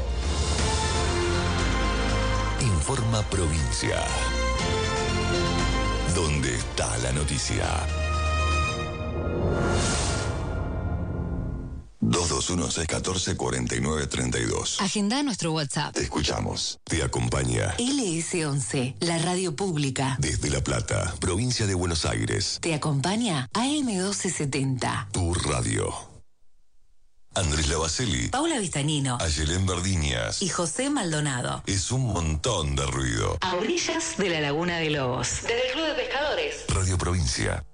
Informa Provincia. ¿Dónde está la noticia? dos dos uno, seis uno cuatro, cuatro nueve tres dos. Agenda nuestro WhatsApp. Te escuchamos. Te acompaña L S once, la radio pública. desde La Plata, provincia de Buenos Aires. Te acompaña A M doce setenta. Tu radio. Andrés Lavaceli, Paula Vistañino Ayelén Verdiñas y José Maldonado. Es un montón de ruido. A orillas de la Laguna de Lobos. Desde el Club de Pescadores. Radio Provincia.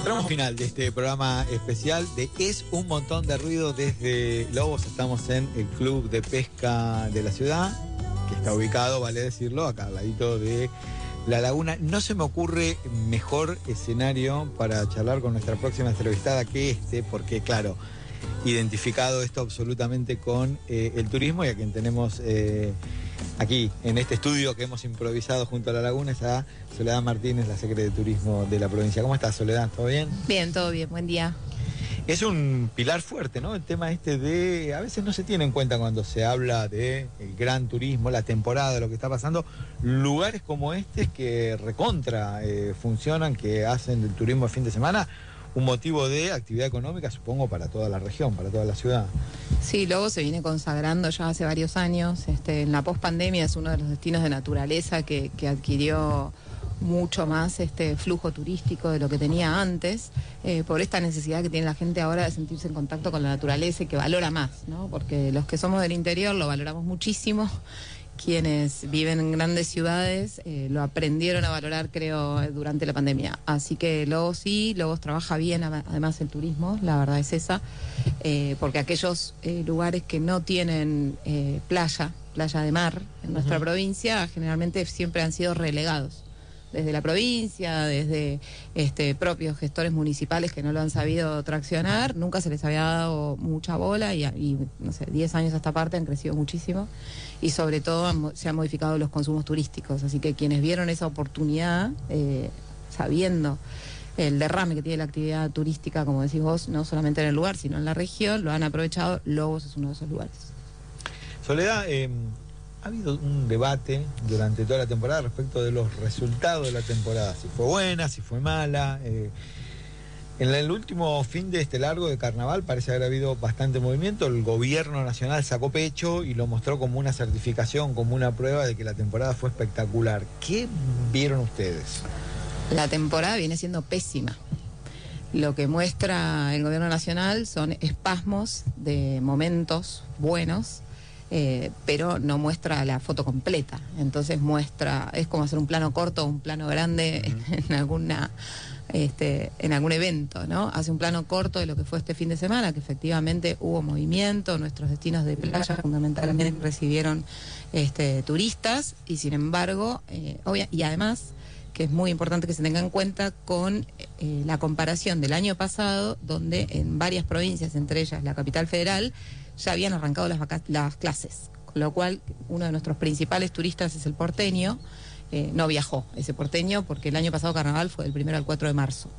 Tramo final de este programa especial de Es un montón de ruido desde Lobos. Estamos en el Club de Pesca de la ciudad, que está ubicado, vale decirlo, acá al ladito de la laguna. No se me ocurre mejor escenario para charlar con nuestra próxima entrevistada que este, porque claro, identificado esto absolutamente con eh, el turismo, y a quien tenemos eh, aquí en este estudio que hemos improvisado junto a la laguna es a Soledad Martínez, la secretaria de Turismo de la provincia. ¿Cómo estás, Soledad? ¿Todo bien? Bien, todo bien, buen día. Es un pilar fuerte, ¿no? El tema este de... A veces no se tiene en cuenta cuando se habla de el gran turismo, la temporada, lo que está pasando. Lugares como este que recontra eh, funcionan, que hacen del turismo de fin de semana un motivo de actividad económica, supongo, para toda la región, para toda la ciudad. Sí, Lobos se viene consagrando ya hace varios años. Este, en la pospandemia es uno de los destinos de naturaleza que, que adquirió mucho más este flujo turístico de lo que tenía antes, eh, por esta necesidad que tiene la gente ahora de sentirse en contacto con la naturaleza y que valora más, ¿no? Porque los que somos del interior lo valoramos muchísimo. Quienes viven en grandes ciudades eh, lo aprendieron a valorar, creo, durante la pandemia. Así que Lobos sí, Lobos trabaja bien, además el turismo, la verdad es esa, eh, porque aquellos eh, lugares que no tienen eh, playa, playa de mar en nuestra uh-huh. provincia, generalmente siempre han sido relegados. Desde la provincia, desde este, propios gestores municipales que no lo han sabido traccionar, nunca se les había dado mucha bola y, y no sé, diez años a esta parte han crecido muchísimo y sobre todo han, se han modificado los consumos turísticos, así que quienes vieron esa oportunidad, eh, sabiendo el derrame que tiene la actividad turística, como decís vos, no solamente en el lugar, sino en la región, lo han aprovechado. Lobos es uno de esos lugares. Soledad, eh... ha habido un debate durante toda la temporada respecto de los resultados de la temporada, si fue buena, si fue mala. Eh, en el último fin de este largo de carnaval parece haber habido bastante movimiento. El gobierno nacional sacó pecho y lo mostró como una certificación, como una prueba de que la temporada fue espectacular. ¿Qué vieron ustedes? La temporada viene siendo pésima. Lo que muestra el gobierno nacional son espasmos de momentos buenos, Eh, pero no muestra la foto completa. Entonces muestra, es como hacer un plano corto o un plano grande uh-huh. en alguna este, en algún evento, ¿no? Hace un plano corto de lo que fue este fin de semana, que efectivamente hubo movimiento, nuestros destinos de playa fundamentalmente recibieron este, turistas, y sin embargo, eh, obvia, y además, que es muy importante que se tenga en cuenta con eh, la comparación del año pasado, donde en varias provincias, entre ellas la capital federal, ya habían arrancado las, vaca- las clases, con lo cual uno de nuestros principales turistas es el porteño. Eh, no viajó ese porteño porque el año pasado carnaval fue del primero al cuatro de marzo.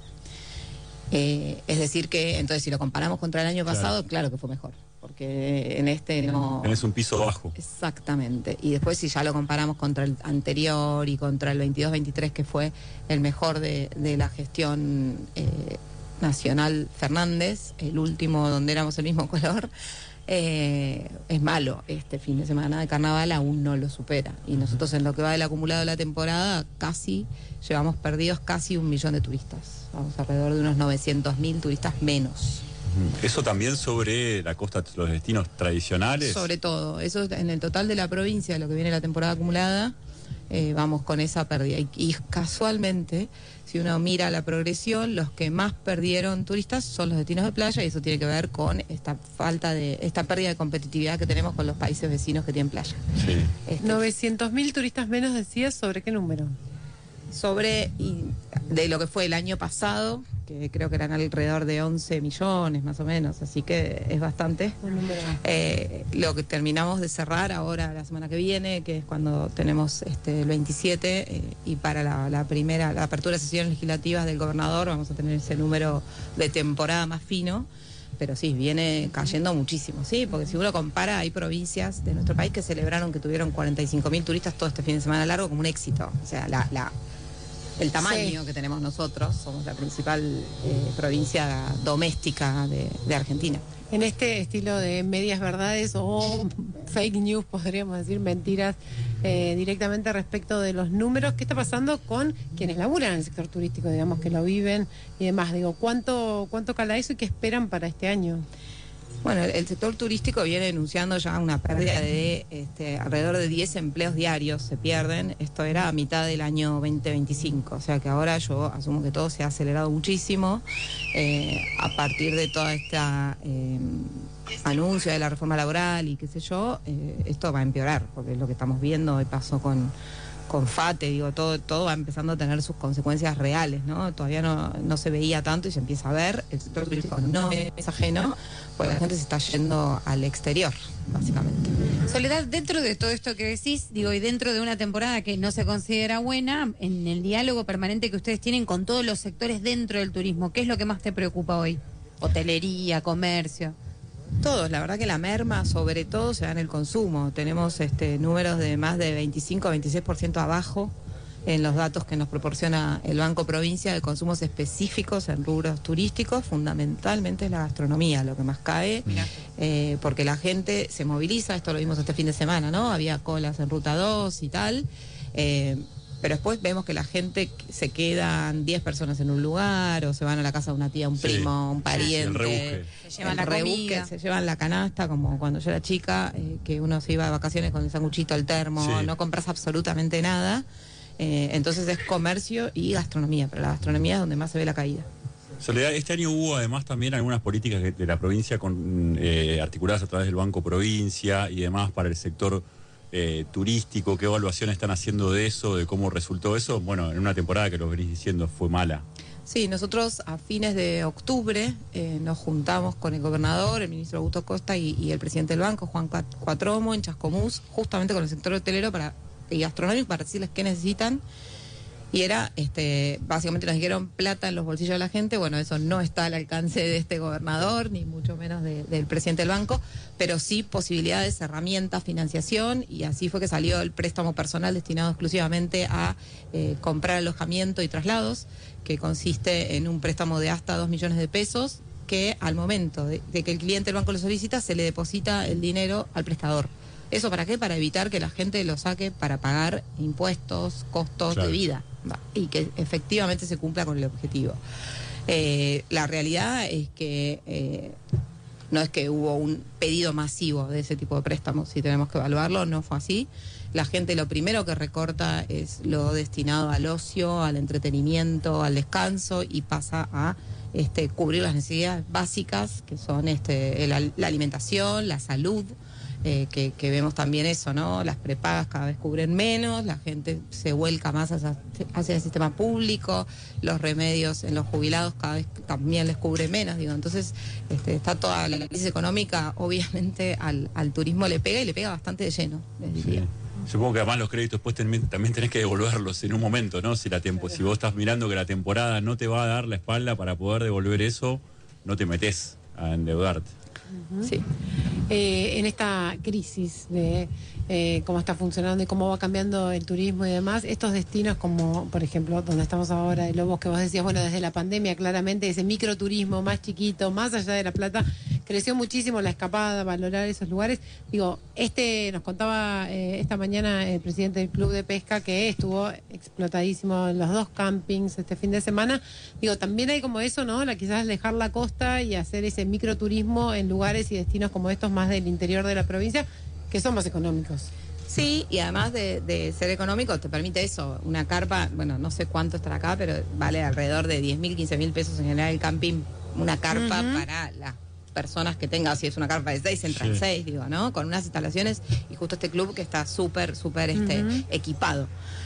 Eh, es decir que, entonces, si lo comparamos contra el año pasado, claro, claro que fue mejor, porque en este no... Tenés un piso bajo. Exactamente. Y después, si ya lo comparamos contra el anterior y contra el veintidós veintitrés, que fue el mejor de, de la gestión eh, nacional Fernández, el último donde éramos el mismo color, Eh, es malo. Este fin de semana de carnaval aún no lo supera, y nosotros en lo que va del acumulado de la temporada casi llevamos perdidos casi un millón de turistas, vamos alrededor de unos novecientos mil turistas menos. ¿Eso también sobre la costa, los destinos tradicionales? Sobre todo, eso en el total de la provincia, de lo que viene la temporada acumulada, eh, vamos con esa pérdida, y, y casualmente, si uno mira la progresión, los que más perdieron turistas son los destinos de playa, y eso tiene que ver con esta falta de, esta pérdida de competitividad que tenemos con los países vecinos que tienen playa. Sí. Este, novecientos mil turistas menos, decías, ¿sobre qué número? Sobre y, de lo que fue el año pasado, que creo que eran alrededor de once millones más o menos, así que es bastante. Eh, lo que terminamos de cerrar ahora la semana que viene, que es cuando tenemos este, el veintisiete, eh, y para la, la primera, la apertura de sesiones legislativas del gobernador vamos a tener ese número de temporada más fino. Pero sí, viene cayendo muchísimo, sí, porque si uno compara, hay provincias de nuestro país que celebraron que tuvieron cuarenta y cinco mil turistas todo este fin de semana largo como un éxito. O sea, la, la el tamaño sí. que tenemos nosotros, somos la principal eh, provincia doméstica de, de Argentina. En este estilo de medias verdades o fake news, podríamos decir, mentiras eh, directamente respecto de los números, ¿qué está pasando con quienes laburan en el sector turístico, digamos, que lo viven y demás? Digo, ¿cuánto, cuánto cala eso y qué esperan para este año? Bueno, el, el sector turístico viene denunciando ya una pérdida de este, alrededor de diez empleos diarios se pierden. Esto era a mitad del año veinte veinticinco, o sea que ahora yo asumo que todo se ha acelerado muchísimo eh, a partir de toda esta eh, anuncio de la reforma laboral y qué sé yo, eh, esto va a empeorar, porque es lo que estamos viendo. Hoy pasó con... con FATE, digo, todo, todo va empezando a tener sus consecuencias reales, ¿no? Todavía no, no se veía tanto y se empieza a ver. El sector turístico no es ajeno, pues la gente se está yendo al exterior, básicamente. Soledad, dentro de todo esto que decís, digo, y dentro de una temporada que no se considera buena, en el diálogo permanente que ustedes tienen con todos los sectores dentro del turismo, ¿qué es lo que más te preocupa hoy? Hotelería, comercio. Todos, la verdad que la merma sobre todo se da en el consumo. Tenemos este, números de más de veinticinco a veintiséis por ciento abajo en los datos que nos proporciona el Banco Provincia de consumos específicos en rubros turísticos. Fundamentalmente es la gastronomía lo que más cae, eh, porque la gente se moviliza. Esto lo vimos este fin de semana, ¿no? Había colas en Ruta dos y tal. Eh, Pero después vemos que la gente se quedan diez personas en un lugar o se van a la casa de una tía, un primo, sí, un pariente. Se llevan la rebuque, comida. Se llevan la canasta, como cuando yo era chica, eh, que uno se iba de vacaciones con el sanguchito, el termo, sí. No compras absolutamente nada. Eh, entonces es comercio y gastronomía, pero la gastronomía es donde más se ve la caída. Soledad, este año hubo además también algunas políticas de la provincia con, eh, articuladas a través del Banco Provincia y demás para el sector Eh, turístico. ¿Qué evaluación están haciendo de eso, de cómo resultó eso? Bueno, en una temporada que lo venís diciendo fue mala. Sí, nosotros a fines de octubre eh, nos juntamos con el gobernador, el ministro Augusto Costa y, y el presidente del banco, Juan Cuatromo, en Chascomús, justamente con el sector hotelero para, y gastronómico para decirles qué necesitan. Y era, este, básicamente nos dijeron plata en los bolsillos de la gente. Bueno, eso no está al alcance de este gobernador, ni mucho menos de, del presidente del banco, pero sí posibilidades, herramientas, financiación, y así fue que salió el préstamo personal destinado exclusivamente a eh, comprar alojamiento y traslados, que consiste en un préstamo de hasta dos millones de pesos, que al momento de, de que el cliente del banco lo solicita, se le deposita el dinero al prestador. ¿Eso para qué? Para evitar que la gente lo saque para pagar impuestos, costos claro. de vida, y que efectivamente se cumpla con el objetivo. Eh, la realidad es que eh, no es que hubo un pedido masivo de ese tipo de préstamos, si tenemos que evaluarlo, no fue así. La gente lo primero que recorta es lo destinado al ocio, al entretenimiento, al descanso, y pasa a este, cubrir las necesidades básicas, que son este, la, la alimentación, la salud. Eh, que, que vemos también eso, ¿no? Las prepagas cada vez cubren menos, la gente se vuelca más hacia, hacia el sistema público, los remedios en los jubilados cada vez también les cubre menos, digo. Entonces este, está toda la crisis económica, obviamente al, al turismo le pega y le pega bastante de lleno, les diría. Sí. Supongo que además los créditos después también, también tenés que devolverlos en un momento, ¿no? Si, la tempo, si vos estás mirando que la temporada no te va a dar la espalda para poder devolver eso, no te metés a endeudarte. Uh-huh. Sí. Eh, en esta crisis de eh, cómo está funcionando y cómo va cambiando el turismo y demás, estos destinos como, por ejemplo, donde estamos ahora, de Lobos, que vos decías, bueno, desde la pandemia claramente ese microturismo más chiquito, más allá de La Plata, creció muchísimo la escapada, valorar esos lugares. Digo, este nos contaba eh, esta mañana el presidente del Club de Pesca que estuvo explotadísimo en los dos campings este fin de semana. Digo, también hay como eso, ¿no? La quizás dejar la costa y hacer ese microturismo en lugares y destinos como estos más del interior de la provincia, que son más económicos. Sí, y además de, de ser económico, te permite eso, una carpa, bueno, no sé cuánto estará acá, pero vale alrededor de diez mil, quince mil pesos en general el camping, una carpa uh-huh. para las personas que tengan, si es una carpa de seis, entran sí. seis, digo, ¿no? Con unas instalaciones, y justo este club que está súper, súper este, uh-huh. equipado.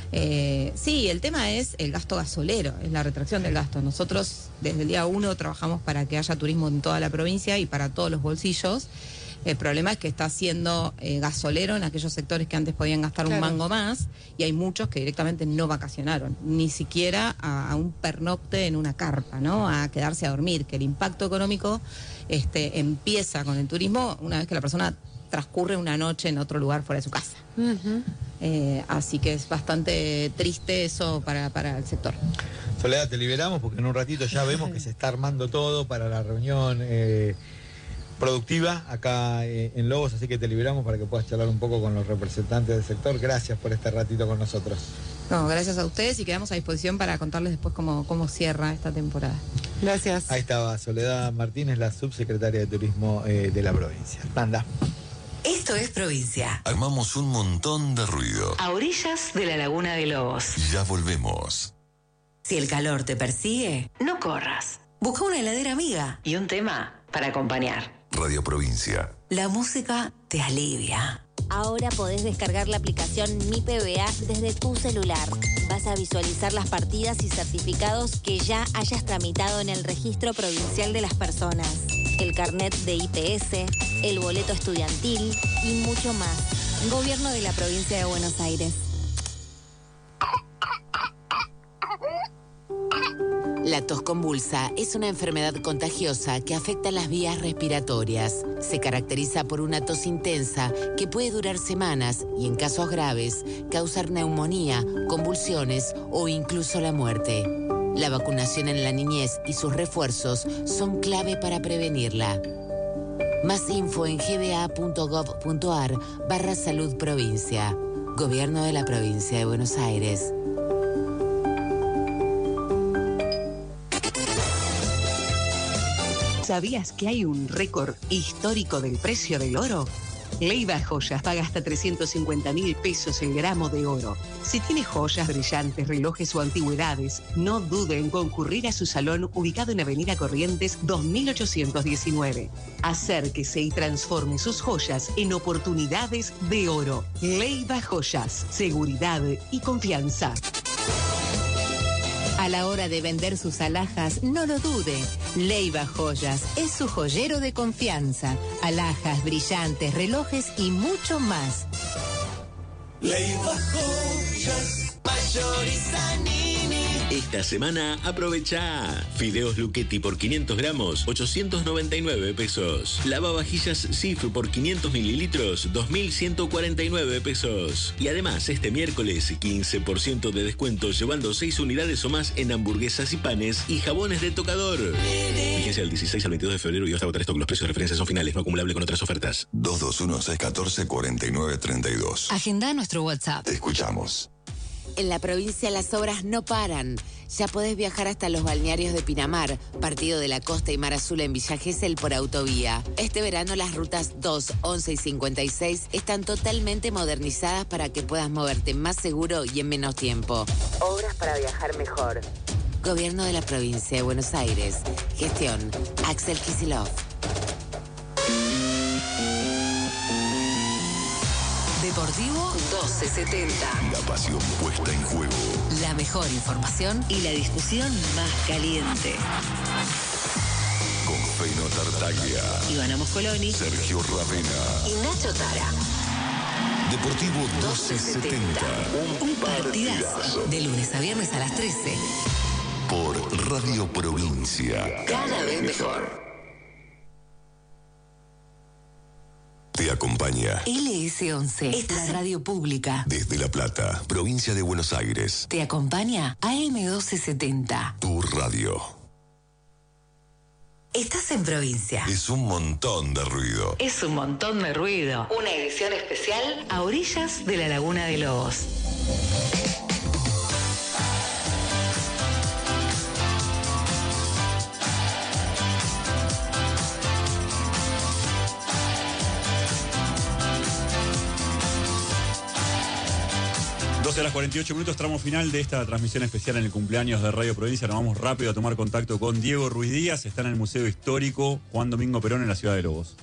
Eh, sí, el tema es el gasto gasolero, es la retracción del gasto. Nosotros desde el día uno trabajamos para que haya turismo en toda la provincia y para todos los bolsillos. El problema es que está siendo eh, gasolero en aquellos sectores que antes podían gastar claro. un mango más, y hay muchos que directamente no vacacionaron, ni siquiera a, a un pernocte en una carpa, ¿no? A quedarse a dormir, que el impacto económico este, empieza con el turismo una vez que la persona transcurre una noche en otro lugar fuera de su casa. Uh-huh. Eh, así que es bastante triste eso para, para el sector. Soledad, te liberamos porque en un ratito ya vemos que se está armando todo para la reunión eh, productiva acá eh, en Lobos, así que te liberamos para que puedas charlar un poco con los representantes del sector. Gracias por este ratito con nosotros. No, gracias a ustedes, y quedamos a disposición para contarles después cómo, cómo cierra esta temporada. Gracias. Ahí estaba Soledad Martínez, la subsecretaria de Turismo eh, de la provincia. Anda. Esto es Provincia. Armamos un montón de ruido. A orillas de la Laguna de Lobos. Ya volvemos. Si el calor te persigue, no corras. Busca una heladera amiga y un tema para acompañar. Radio Provincia. La música te alivia. Ahora podés descargar la aplicación Mi P B A desde tu celular. Vas a visualizar las partidas y certificados que ya hayas tramitado en el Registro Provincial de las Personas, el carnet de I P S, el boleto estudiantil y mucho más. Gobierno de la Provincia de Buenos Aires. La tos convulsa es una enfermedad contagiosa que afecta las vías respiratorias. Se caracteriza por una tos intensa que puede durar semanas y, en casos graves, causar neumonía, convulsiones o incluso la muerte. La vacunación en la niñez y sus refuerzos son clave para prevenirla. Más info en gba.gov.ar barra salud provincia. Gobierno de la Provincia de Buenos Aires. ¿Sabías que hay un récord histórico del precio del oro? Leiva Joyas paga hasta trescientos cincuenta mil pesos el gramo de oro. Si tiene joyas, brillantes, relojes o antigüedades, no dude en concurrir a su salón ubicado en Avenida Corrientes dos mil ochocientos diecinueve. Acérquese y transforme sus joyas en oportunidades de oro. Leiva Joyas, seguridad y confianza. A la hora de vender sus alhajas, no lo dude. Leiva Joyas es su joyero de confianza. Alhajas, brillantes, relojes y mucho más. Leiva Joyas, Mayorizanini. Esta semana aprovecha fideos Luchetti por quinientos gramos, ochocientos noventa y nueve pesos. Lavavajillas Sif por quinientos mililitros, dos mil ciento cuarenta y nueve pesos. Y además, este miércoles, quince por ciento de descuento llevando seis unidades o más en hamburguesas y panes y jabones de tocador. Vigencia del dieciséis al veintidós de febrero y hasta agotar stock. Los precios de referencia son finales, no acumulable con otras ofertas. dos dos uno, seis uno cuatro, cuatro nueve tres dos. Agenda nuestro WhatsApp. Te escuchamos. En la provincia las obras no paran. Ya podés viajar hasta los balnearios de Pinamar, Partido de la Costa y Mar Azul en Villa Gesell por autovía. Este verano las rutas dos, once y cincuenta y seis están totalmente modernizadas para que puedas moverte más seguro y en menos tiempo. Obras para viajar mejor. Gobierno de la Provincia de Buenos Aires. Gestión Axel Kicillof. Deportivo doce setenta. La pasión puesta en juego. La mejor información y la discusión más caliente. Con Feno Tartaglia, Ivana Moscoloni, Sergio Ravena y Nacho Tara. Deportivo doce setenta. Un partidazo. De lunes a viernes a las trece. Por Radio Provincia. Cada vez mejor. Te acompaña L S once. Esta es la radio pública. desde La Plata, provincia de Buenos Aires. Te acompaña A M doce setenta. Tu radio. Estás en Provincia. Es un montón de ruido. Es un montón de ruido. Una edición especial a orillas de la Laguna de Lobos. doce horas cuarenta y ocho minutos, tramo final de esta transmisión especial en el cumpleaños de Radio Provincia. Nos vamos rápido a tomar contacto con Diego Ruiz Díaz. Está en el Museo Histórico Juan Domingo Perón en la ciudad de Lobos.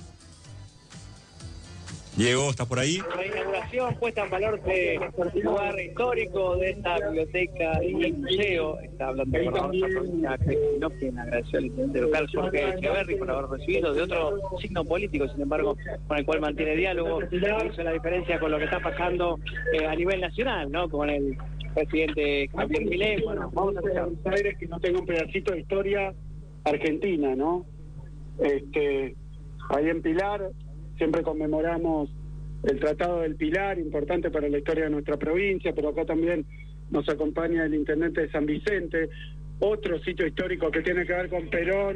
Diego, ¿estás por ahí? La inauguración puesta en valor de este lugar histórico, de esta biblioteca y museo. Está hablando con la provincia de quien agradeció al intendente local Jorge Echeverri por haber recibido, de otro signo político, sin embargo, con el cual mantiene diálogo. Hizo la diferencia con lo que está pasando eh, a nivel nacional, ¿no? Con el presidente Javier Milei. Bueno, vamos a escuchar. Buenos Aires, que no tenga un pedacito de historia argentina, ¿no? Este, ahí en Pilar siempre conmemoramos el Tratado del Pilar, importante para la historia de nuestra provincia, pero acá también nos acompaña el intendente de San Vicente, otro sitio histórico que tiene que ver con Perón,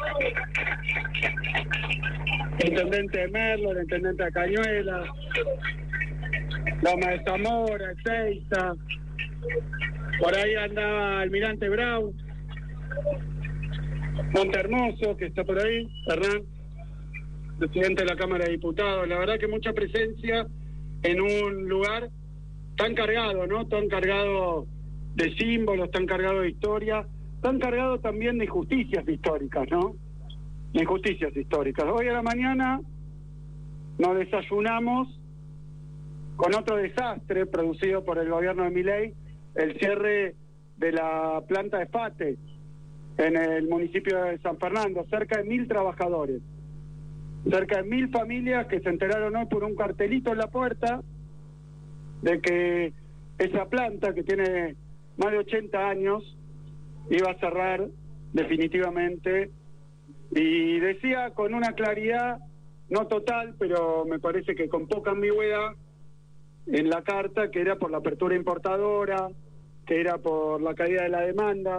el intendente de Merlo, el intendente de Cañuelas, Loma de Zamora, Ezeiza, por ahí andaba Almirante Brown, Montehermoso, que está por ahí, Hernán, presidente de la Cámara de Diputados. La verdad que mucha presencia en un lugar tan cargado, ¿no? Tan cargado de símbolos, tan cargado de historia, tan cargado también de injusticias históricas, ¿no? De injusticias históricas. Hoy a la mañana nos desayunamos con otro desastre producido por el gobierno de Milei, el cierre de la planta de Fate en el municipio de San Fernando, cerca de mil trabajadores, cerca de mil familias que se enteraron hoy por un cartelito en la puerta de que esa planta, que tiene más de ochenta años, iba a cerrar definitivamente, y decía con una claridad, no total, pero me parece que con poca ambigüedad, en la carta, que era por la apertura importadora, que era por la caída de la demanda.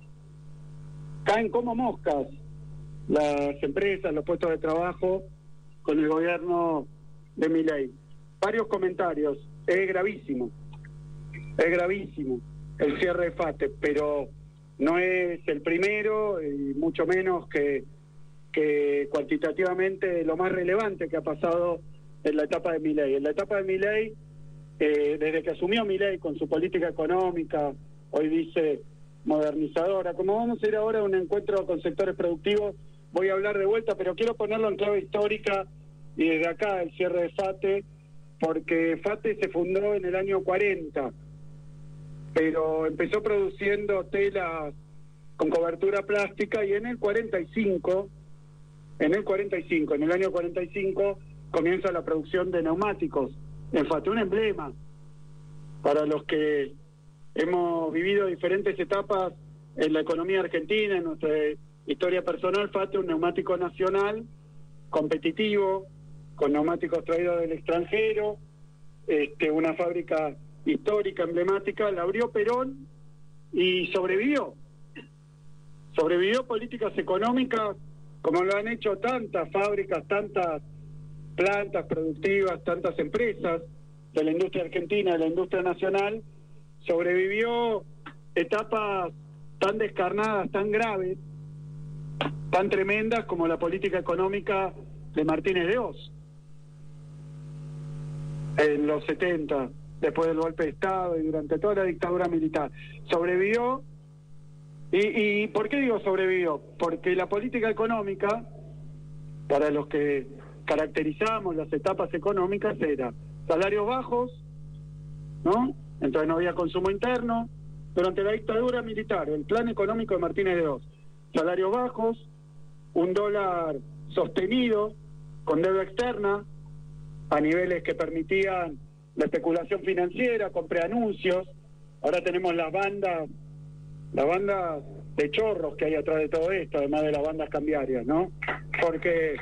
Caen como moscas las empresas, los puestos de trabajo con el gobierno de Milei. Varios comentarios. Es gravísimo, es gravísimo el cierre de Fate, pero no es el primero, y mucho menos que, que cuantitativamente lo más relevante que ha pasado en la etapa de Milei. En la etapa de Milei, eh, desde que asumió Milei con su política económica, hoy dice modernizadora, como vamos a ir ahora a un encuentro con sectores productivos, voy a hablar de vuelta, pero quiero ponerlo en clave histórica y desde acá el cierre de Fate, porque Fate se fundó en el año cuarenta, pero empezó produciendo telas con cobertura plástica, y en el cuarenta y cinco, en el cuarenta y cinco, en el año cuarenta y cinco, comienza la producción de neumáticos en Fate, un emblema para los que hemos vivido diferentes etapas en la economía argentina, en nuestra historia personal. Fate, un neumático nacional, competitivo, con neumáticos traídos del extranjero, este, una fábrica histórica, emblemática, la abrió Perón y sobrevivió. Sobrevivió políticas económicas como lo han hecho tantas fábricas, tantas plantas productivas, tantas empresas de la industria argentina, de la industria nacional. Sobrevivió etapas tan descarnadas, tan graves, tan tremendas como la política económica de Martínez de Oz en los setenta, después del golpe de Estado y durante toda la dictadura militar. Sobrevivió, y, y ¿por qué digo sobrevivió? Porque la política económica, para los que caracterizamos las etapas económicas, era salarios bajos, ¿no? Entonces no había consumo interno. Durante la dictadura militar, el plan económico de Martínez de Oz, salarios bajos, un dólar sostenido, con deuda externa, a niveles que permitían la especulación financiera, con preanuncios. Ahora tenemos las bandas, las bandas de chorros que hay atrás de todo esto, además de las bandas cambiarias, ¿no? Porque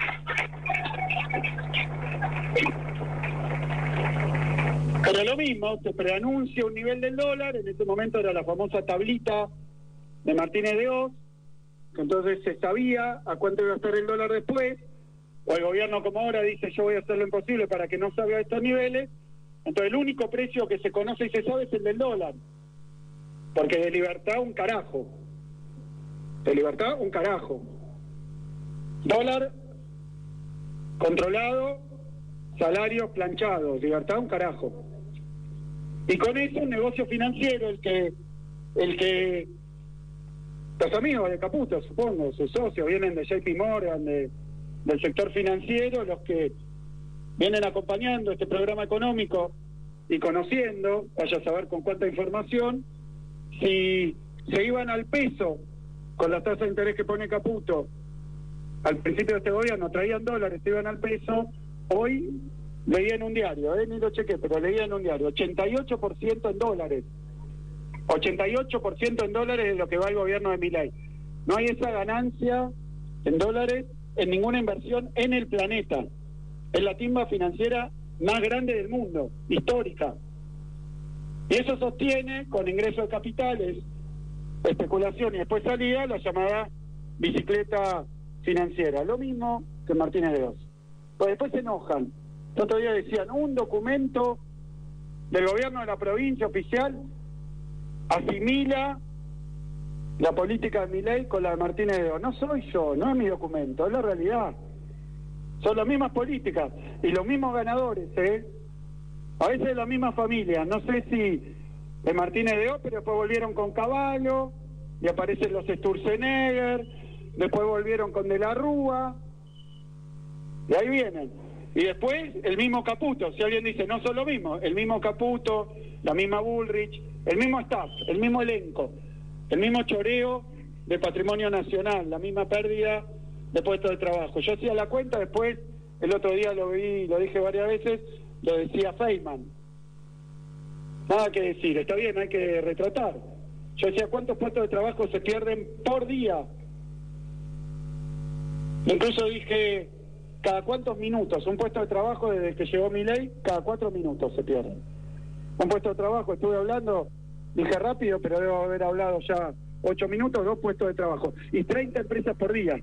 pero lo mismo, se preanuncia un nivel del dólar, en ese momento era la famosa tablita de Martínez de Oz, que entonces se sabía a cuánto iba a estar el dólar después, o el gobierno como ahora dice yo voy a hacer lo imposible para que no salga a estos niveles. Entonces el único precio que se conoce y se sabe es el del dólar, porque de libertad un carajo, de libertad un carajo, dólar controlado, salarios planchados, libertad un carajo. Y con eso un negocio financiero, el que el que los amigos de Caputo, supongo, sus socios vienen de J P Morgan, de, del sector financiero, los que vienen acompañando este programa económico y conociendo, vaya a saber con cuánta información, si se iban al peso con la tasa de interés que pone Caputo al principio de este gobierno, traían dólares, se iban al peso. Hoy leía en un diario, eh, ni lo chequé, pero leía en un diario, ochenta y ocho por ciento en dólares. ochenta y ocho por ciento en dólares es lo que va el gobierno de Milei. No hay esa ganancia en dólares en ninguna inversión en el planeta. Es la timba financiera más grande del mundo, histórica. Y eso sostiene, con ingreso de capitales, especulación y después salida, la llamada bicicleta financiera. Lo mismo que Martínez de Oz. Pues después se enojan. El otro día decían, un documento del gobierno de la provincia oficial asimila la política de Milei con la de Martínez de O. No soy yo, no es mi documento, es la realidad. Son las mismas políticas y los mismos ganadores, ¿eh? A veces la misma familia. No sé si de Martínez de O, pero después volvieron con Caballo, y aparecen los Sturzenegger, después volvieron con De la Rúa, y ahí vienen. Y después el mismo Caputo, si alguien dice, no son lo mismo, el mismo Caputo, la misma Bullrich, el mismo staff, el mismo elenco, el mismo choreo de patrimonio nacional, la misma pérdida de puestos de trabajo. Yo hacía la cuenta, después, el otro día lo vi, lo dije varias veces, lo decía Feynman. Nada que decir, está bien, hay que retratar. Yo decía, ¿cuántos puestos de trabajo se pierden por día? Incluso dije, ¿cada cuántos minutos? Un puesto de trabajo desde que llegó Milei, cada cuatro minutos se pierden. Un puesto de trabajo, estuve hablando, dije rápido, pero debo haber hablado ya ocho minutos, dos puestos de trabajo. Y treinta empresas por día.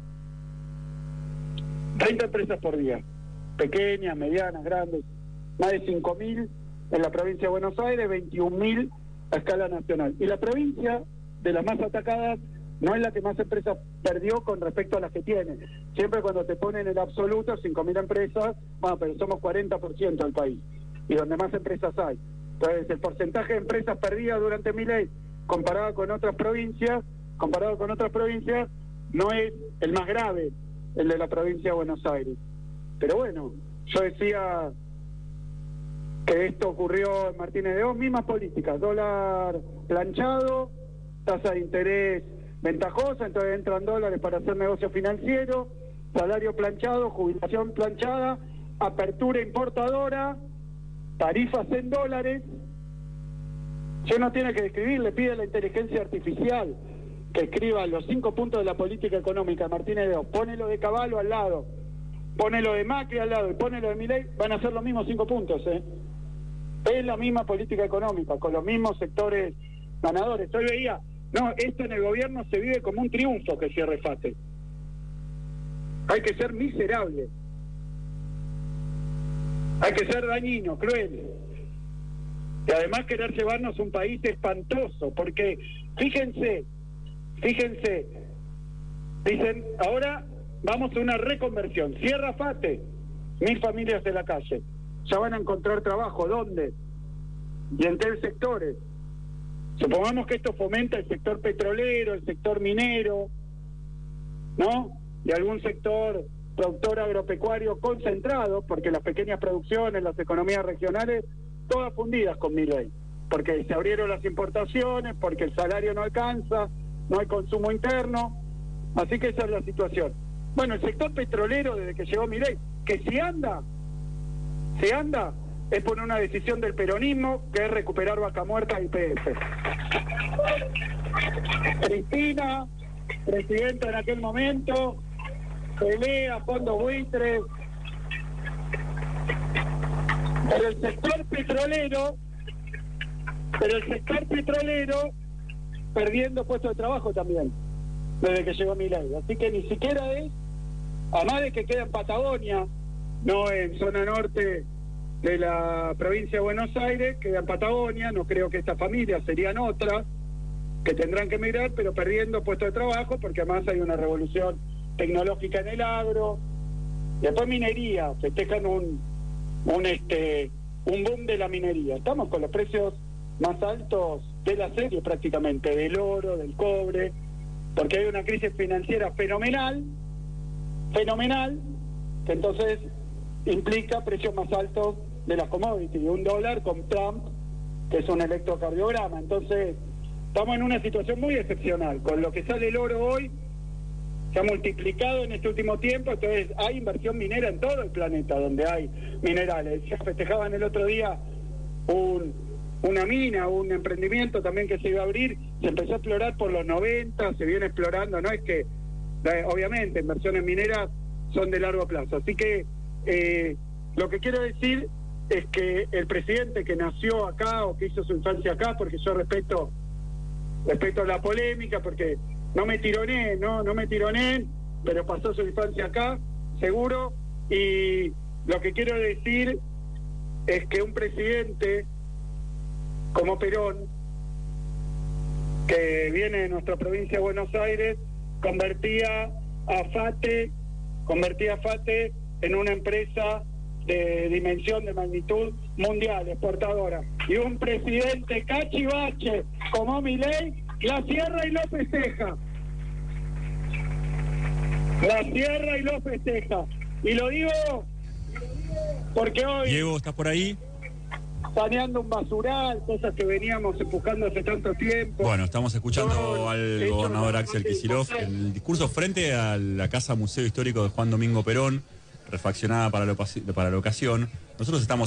treinta empresas por día. Pequeñas, medianas, grandes. Más de cinco mil en la provincia de Buenos Aires, veintiún mil a escala nacional. Y la provincia de las más atacadas no es la que más empresas perdió con respecto a las que tiene. Siempre cuando te ponen el absoluto, cinco mil empresas, bueno, pero somos cuarenta por ciento del país, y donde más empresas hay. Entonces, el porcentaje de empresas perdidas durante Milei, comparado con otras provincias, comparado con otras provincias, no es el más grave, el de la provincia de Buenos Aires. Pero bueno, yo decía que esto ocurrió en Martínez de O, mismas políticas, dólar planchado, tasa de interés ventajosa, entonces entran dólares para hacer negocio financiero, salario planchado, jubilación planchada, apertura importadora, tarifas en dólares. Yo no tiene que escribir, le pide a la inteligencia artificial que escriba los cinco puntos de la política económica de Martínez de O, pone lo de Caballo al lado, pone lo de Macri al lado y pone lo de Milei, van a ser los mismos cinco puntos, ¿eh? Es la misma política económica, con los mismos sectores ganadores. Hoy veía, no, esto en el gobierno se vive como un triunfo que cierre FATE. Hay que ser miserable. Hay que ser dañino, cruel. Y además querer llevarnos un país espantoso, porque fíjense, fíjense, dicen, ahora vamos a una reconversión. Cierra FATE, mil familias de la calle. Ya van a encontrar trabajo, ¿dónde? ¿Y en qué sectores? Supongamos que esto fomenta el sector petrolero, el sector minero, ¿no? Y algún sector productor agropecuario concentrado, porque las pequeñas producciones, las economías regionales, todas fundidas con Milei, porque se abrieron las importaciones, porque el salario no alcanza, no hay consumo interno, así que esa es la situación. Bueno, el sector petrolero desde que llegó Milei, que si anda, si anda, es por una decisión del peronismo, que es recuperar Vaca Muerta y P F. Cristina, presidenta en aquel momento, pelea, fondos buitres. Pero el sector petrolero, pero el sector petrolero perdiendo puestos de trabajo también, desde que llegó Milei. Así que ni siquiera es, además de que queda en Patagonia, no en zona norte de la provincia de Buenos Aires, queda en Patagonia, no creo que estas familias serían otras, que tendrán que emigrar, pero perdiendo puestos de trabajo, porque además hay una revolución tecnológica en el agro. Después minería, festejan un, un, este, un boom de la minería. Estamos con los precios más altos de la serie prácticamente, del oro, del cobre, porque hay una crisis financiera fenomenal, fenomenal, que entonces implica precios más altos de las commodities, un dólar con Trump, que es un electrocardiograma. Entonces, estamos en una situación muy excepcional. Con lo que sale el oro hoy, se ha multiplicado en este último tiempo, entonces hay inversión minera en todo el planeta donde hay minerales. Ya festejaban el otro día un, una mina, un emprendimiento también que se iba a abrir, se empezó a explorar por los noventa, se viene explorando, no es que, eh, obviamente, inversiones mineras son de largo plazo. Así que eh, lo que quiero decir es que el presidente que nació acá o que hizo su infancia acá, porque yo respeto respeto la polémica, porque no me tironé, no, no me tironé, pero pasó su infancia acá, seguro, y lo que quiero decir es que un presidente como Perón que viene de nuestra provincia de Buenos Aires, convertía a FATE, convertía a FATE en una empresa de dimensión, de magnitud mundial, exportadora. Y un presidente cachivache como Milei la cierra y lo festeja. La cierra y lo festeja. Y lo digo porque hoy... Diego, ¿estás por ahí? Saneando un basural, cosas que veníamos empujando hace tanto tiempo. Bueno, estamos escuchando Yo, al hecho, gobernador no, Axel no, Kicillof no sé. en el discurso frente a la Casa Museo Histórico de Juan Domingo Perón, refaccionada para la, para la ocasión. Nosotros estamos